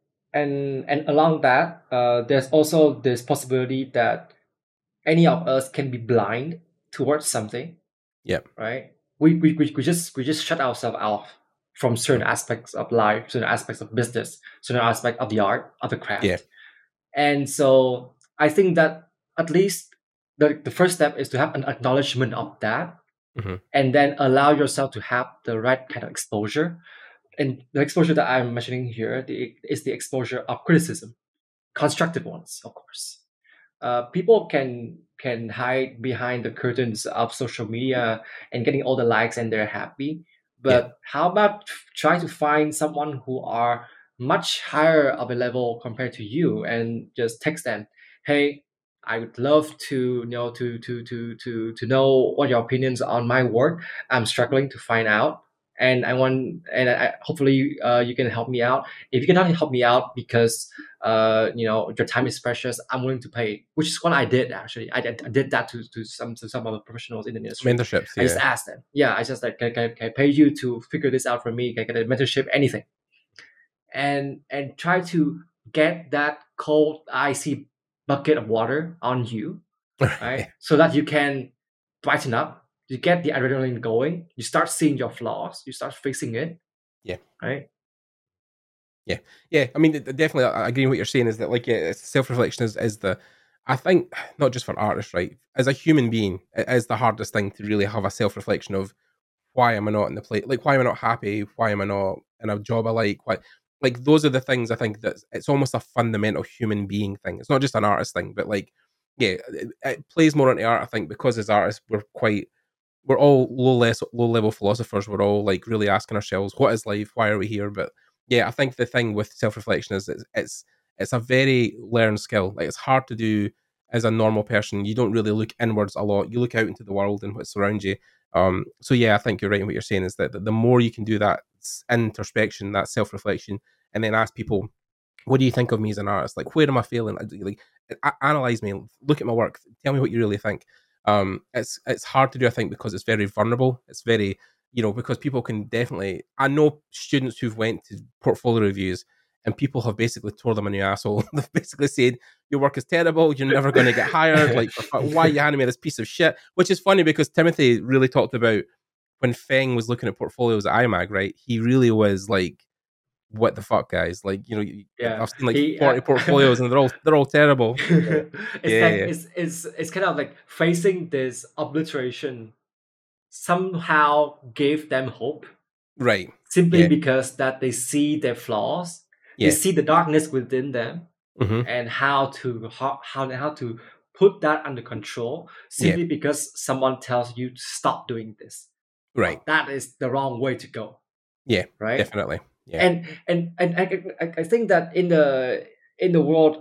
and along that, there's also this possibility that any of us can be blind towards something, yeah, right? We just shut ourselves off from certain mhm, aspects of life, certain aspects of business, certain aspect of the art, of the yeah, craft. And so I think that at least the first step is to have an acknowledgement of that, hmm, and then allow yourself to have the right kind of exposure. And the exposure that I'm mentioning here is the exposure of criticism, constructive ones, of course. People can hide behind the curtains of social media and getting all the likes and they're happy. yeah, But how about try to find someone who are much higher of a level compared to you and just text them, hey, I would love to to know what your opinions on my work. I'm struggling to find out. and hopefully you can help me out. If you cannot help me out because your time is precious, I'm willing to pay, which is what I did actually. I did that to some of the professionals in the industry. Mentorships, I just yeah. asked them, yeah, I just like, can I pay you to figure this out for me? Can I get a mentorship, anything? And try to get that cold icy bucket of water on you, right? So that you can brighten up, you get the adrenaline going, you start seeing your flaws, you start fixing it, Yeah. right? Yeah, yeah. I mean, definitely, I agree with what you're saying. Is that like, yeah, self reflection is the, I think, not just for artists, right? As a human being, it is the hardest thing to really have a self reflection of why am I not in the play? Like, why am I not happy? Why am I not in a job I like? Why? Like, those are the things I think that it's almost a fundamental human being thing. It's not just an artist thing, but like, yeah, it plays more into art. I think because as artists, we're all low level philosophers. We're all like really asking ourselves, what is life? Why are we here? But yeah, I think the thing with self reflection is it's a very learned skill. Like, it's hard to do as a normal person. You don't really look inwards a lot. You look out into the world and what's around you. So yeah, I think you're right in what you're saying, is that the more you can do that introspection, that self reflection, and then ask people, what do you think of me as an artist? Like, where am I failing? Like, analyze me, look at my work, tell me what you really think. It's hard to do, I think, because it's very vulnerable. It's very, because people can definitely. I know students who've went to portfolio reviews, and people have basically tore them a new asshole. They've basically said your work is terrible. You're never going to get hired. Like, why are you handing me this piece of shit? Which is funny because Timothy really talked about when Feng was looking at portfolios at IMAG. Right, he really was like, what the fuck, guys? Like, Yeah, I've seen like he 40 portfolios and they're all terrible. So, it's yeah, like yeah, it's kind of like facing this obliteration somehow gave them hope, right, simply yeah, because that they see their flaws, they yeah, see the darkness within them, hmm, and how to put that under control, yeah, simply because someone tells you to stop doing this. right, That is the wrong way to go, yeah, right? definitely, yeah, And I think that in the world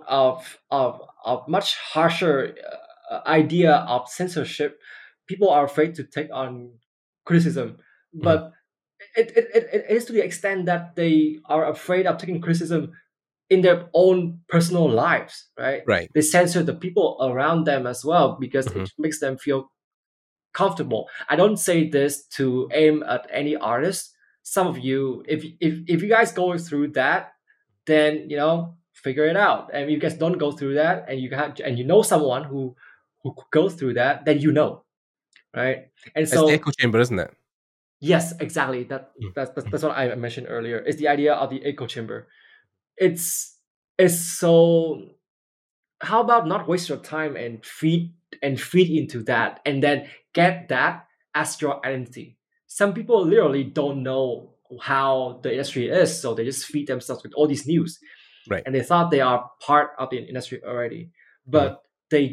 of much harsher idea of censorship, people are afraid to take on criticism. hmm, But it is to the extent that they are afraid of taking criticism in their own personal lives, right? right, They censor the people around them as well because hmm, it makes them feel comfortable. I don't say this to aim at any artist. Some of you, if you guys go through that, then figure it out. And if you guys don't go through that, and you know someone who goes through that, then right? And it's the so echo chamber, isn't it? yes, exactly. Mm, That's what I mentioned earlier. It's the idea of the echo chamber. It's it's so how about not waste your time and feed into that and then get that as your identity. Some people literally don't know how the industry is, so they just feed themselves with all these news, right, and they thought they are part of the industry already, hmm, but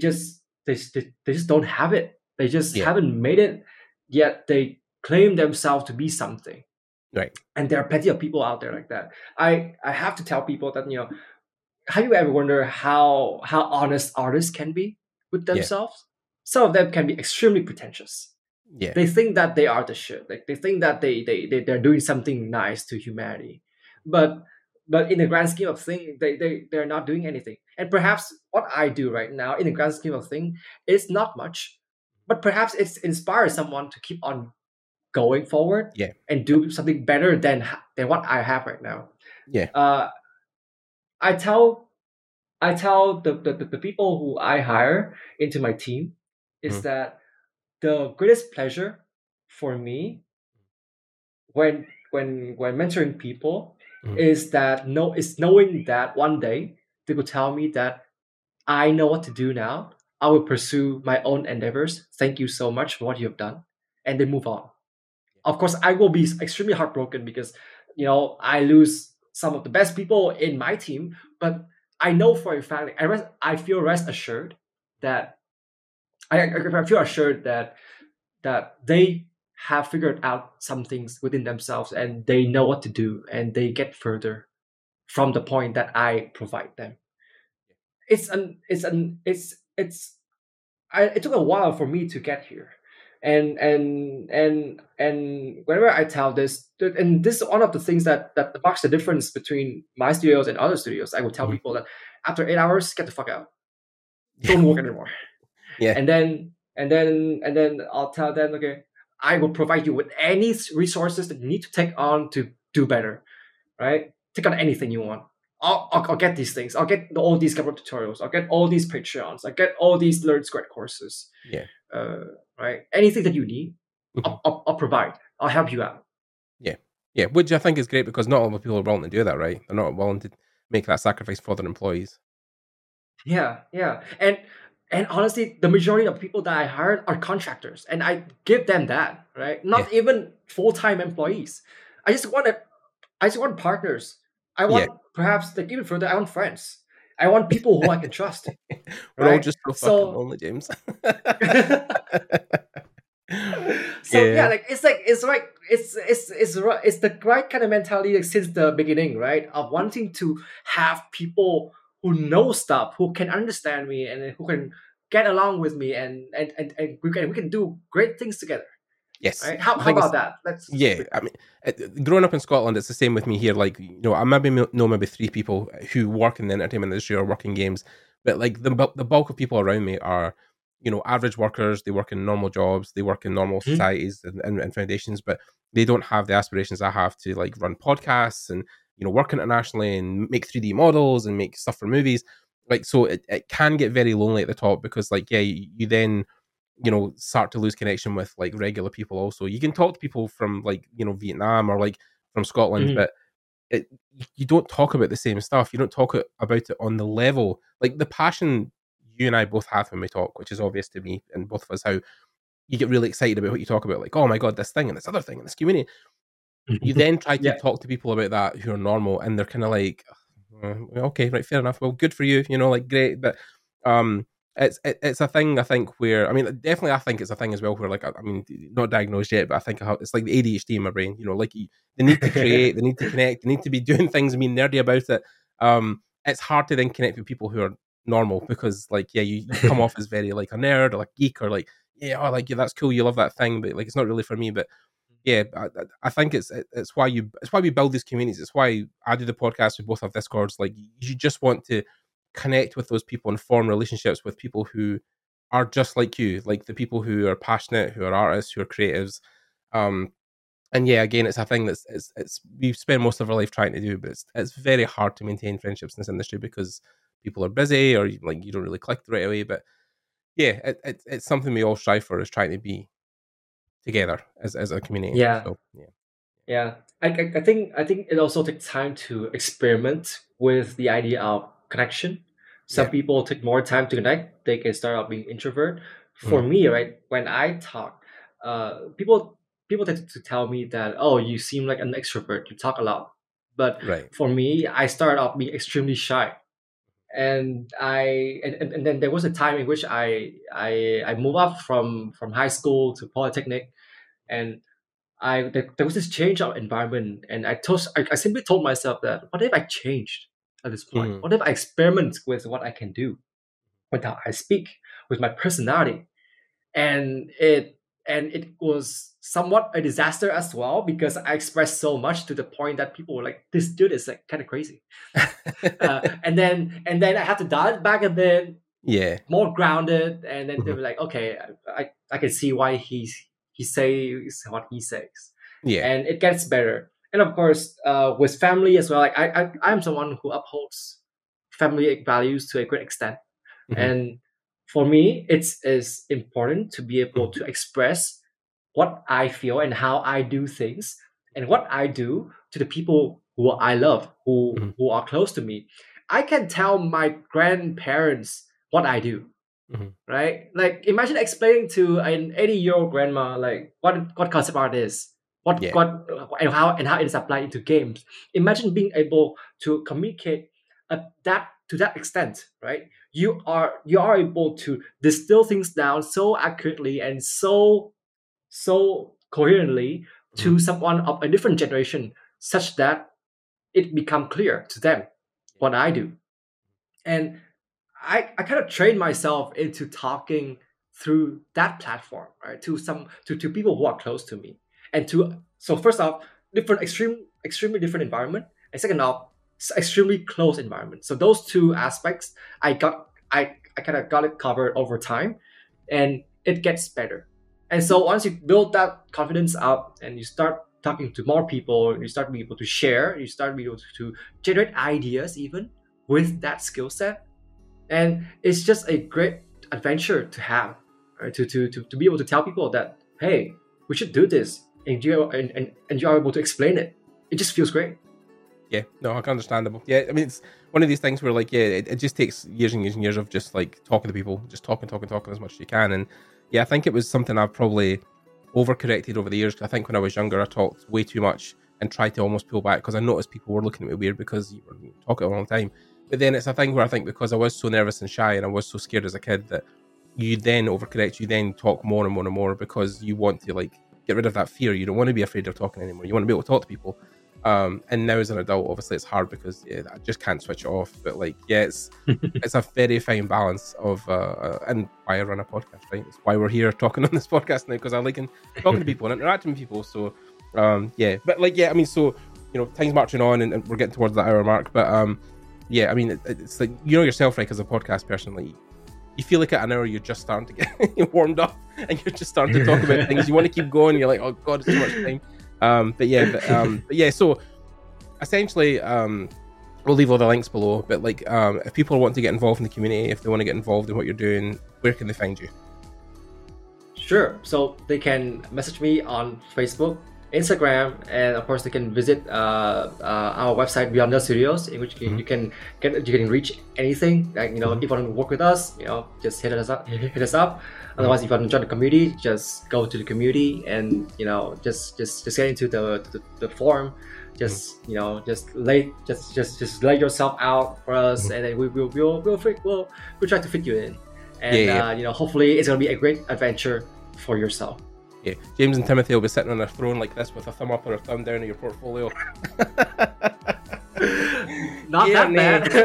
they just don't have it. They just yeah, haven't made it yet. They claim themselves to be something, right, and there are plenty of people out there like that. I have to tell people that have you ever wondered how honest artists can be with yeah, themselves? Some of them can be extremely pretentious. yeah, They think that they are the shit. Like they think that they're doing something nice to humanity. But in the grand scheme of things, they're not doing anything. And perhaps what I do right now in the grand scheme of things is not much. But perhaps it's inspires someone to keep on going forward yeah, and do something better than what I have right now. yeah, Uh, I tell the people who I hire into my team is hmm, that the greatest pleasure for me when mentoring people hmm, is knowing that one day they will tell me that I know what to do now. I will pursue my own endeavors. Thank you so much for what you have done, and then move on. Of course, I will be extremely heartbroken because I lose some of the best people in my team, but I know for a fact, I feel rest assured that I feel assured that they have figured out some things within themselves and they know what to do and they get further from the point that I provide them. It's an it's an it's I, It took a while for me to get here, And whenever I tell this, and this is one of the things that marks the difference between my studios and other studios. I would tell Mhm. people that after 8 hours, get the fuck out, don't work anymore. Yeah. And then I'll tell them, okay, I will provide you with any resources that you need to take on to do better, right? Take on anything you want. I'll get these things. I'll get all these cover tutorials. I'll get all these Patreons. I'll get all these Learn Squared courses. Yeah. Uh, right? Anything that you need, Mhm. I'll provide. I'll help you out. Yeah. Yeah. Which I think is great because not a lot of people are willing to do that, right? They're not willing to make that sacrifice for their employees. Yeah, yeah. And honestly, the majority of people that I hired are contractors, and I give them that, right? Yeah. Not even full-time employees. I just want a, I just want partners. I Yeah. want perhaps like even further, I want friends. I want people who I can trust, We're all right? just so fucking So lonely, James. so yeah, Yeah. it's the right kind of mentality, like, since the beginning, right? Of wanting to have people who know stuff, who can understand me, and who can get along with me, and we can do great things together, Yes. right? How I how think it's about that? Let's yeah. I mean, growing up in Scotland, it's the same with me here. Like, I maybe know maybe three people who work in the entertainment industry or work in games, but like the bulk of people around me are, average workers. They work in normal jobs. They work in normal Mhm, societies and foundations, but they don't have the aspirations I have to like run podcasts and work internationally and make 3D models and make stuff for movies. Like, so it can get very lonely at the top because like yeah, you then start to lose connection with like regular people. Also, you can talk to people from like Vietnam or like from Scotland, mhm. but it, you don't talk about the same stuff. You don't talk about it on the level, like the passion you and I both have when we talk, which is obvious to me and both of us, how you get really excited about what you talk about, like, oh my god, this thing and this other thing and this community. You then try to Yeah, talk to people about that who are normal, and they're kind of like, okay, right, fair enough. Well, good for you, like great, but um, it's a thing I think where I mean, definitely I think it's a thing as well where like I mean, not diagnosed yet, but I think it's like the ADHD in my brain. Like they need to create, they need to connect, they need to be doing things and being nerdy about it. It's hard to then connect with people who are normal because like yeah, you come off as very like a nerd or like geek or like yeah, oh like yeah, that's cool, you love that thing, but like it's not really for me, but yeah, I think it's why we build these communities. It's why I do the podcast. We both have Discords. Like you just want to connect with those people and form relationships with people who are just like you, like the people who are passionate, who are artists, who are creatives. Um, and yeah, again, it's a thing it's we spend most of our life trying to do, but it's very hard to maintain friendships in this industry because people are busy or like you don't really click right away. But yeah, it's something we all strive for is trying to be together as a community. yeah, So yeah. yeah. I think it also takes time to experiment with the idea of connection. Some Yeah. people take more time to connect. They can start out being introvert. For Mhm. me, right, when I talk, people tend to tell me that, oh, you seem like an extrovert. You talk a lot. But Right. for me, I started off being extremely shy, and then there was a time in which I moved up from high school to polytechnic, and there was this change of environment, and I simply told myself that what if I changed at this point? Mhm. What if I experiment with what I can do, with how I speak, with my personality? And it was somewhat a disaster as well, because I expressed so much to the point that people were like, "This dude is like kind of crazy." And then I had to dial it back a bit, Yeah. more grounded, and then they Mhm. were like, okay, I can see why he says what he says, Yeah. and it gets better. And of course, with family as well, like I'm someone who upholds family values to a great extent, Mhm. and for me, it's is important to be able Mhm. to express what I feel and how I do things, and what I do to the people who I love, who Mhm. who are close to me. I can tell my grandparents what I do, Mhm. right? Like, imagine explaining to an 80-year-old grandma like what concept art is, Yeah. and how it is applied into games. Imagine being able to communicate that to that extent, right? You are able to distill things down so accurately and so coherently Mhm. to someone of a different generation, such that it become clear to them Yeah. what I do. And I kind of trained myself into talking through that platform, right? To people who are close to me, and so first off, extremely different environment, and second off, extremely close environment. So those two aspects, I kind of got it covered over time, and it gets better. And so once you build that confidence up, and you start talking to more people, you start being able to share, you start being able to generate ideas even with that skill set, and it's just a great adventure to have, right? To be able to tell people that, hey, we should do this, and you are able to explain it. It just feels great. Yeah, no, understandable. Yeah, I mean, it's one of these things where, like, yeah, it just takes years and years and years of just like talking to people, just talking as much as you can. And yeah, I think it was something I've probably overcorrected over the years. 'Cause I think when I was younger, I talked way too much and tried to almost pull back because I noticed people were looking at me weird because you were talking a long time. But then it's a thing where I think because I was so nervous and shy and I was so scared as a kid that you then overcorrect, you then talk more and more and more because you want to like get rid of that fear. You don't want to be afraid of talking anymore. You want to be able to talk to people. And now as an adult, obviously it's hard because I just can't switch it off. But like, yeah, it's a very fine balance of and why I run a podcast, right? It's why we're here talking on this podcast now, because I like talking to people and interacting with people. So yeah, but like, yeah, I mean, so time's marching on and we're getting towards the hour mark. But yeah, I mean, it's like yourself, right? As a podcast person, like you feel like at an hour you're just starting to get warmed up and you're just starting to talk about things. You want to keep going. You're like, oh god, it's too much time. But yeah, so essentially, we'll leave all the links below. But like, if people want to get involved in the community, if they want to get involved in what you're doing, where can they find you? Sure. So they can message me on Facebook, Instagram, and of course they can visit our website Beyond Nerd Studios, in which you can reach anything. Like if you want to work with us, just hit us up. Otherwise, if you want to join the community, just go to the community and just get into the forum. Just lay yourself out for us, and then we'll try to fit you in. And hopefully it's gonna be a great adventure for yourself. Yeah, James and Timothy will be sitting on their throne like this with a thumb up or a thumb down of your portfolio. Not that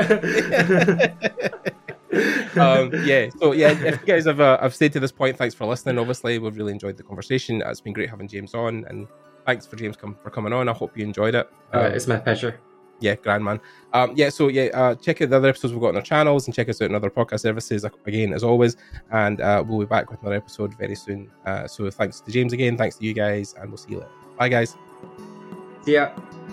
bad. Yeah, so yeah, if you guys have stayed to this point, thanks for listening. Obviously, we've really enjoyed the conversation. It's been great having James on, and thanks for James for coming on. I hope you enjoyed it. It's my pleasure. Yeah, grand man. Check out the other episodes we've got on our channels and check us out on other podcast services again, as always. And we'll be back with another episode very soon. So thanks to James again, thanks to you guys, and we'll see you later. Bye, guys. See ya.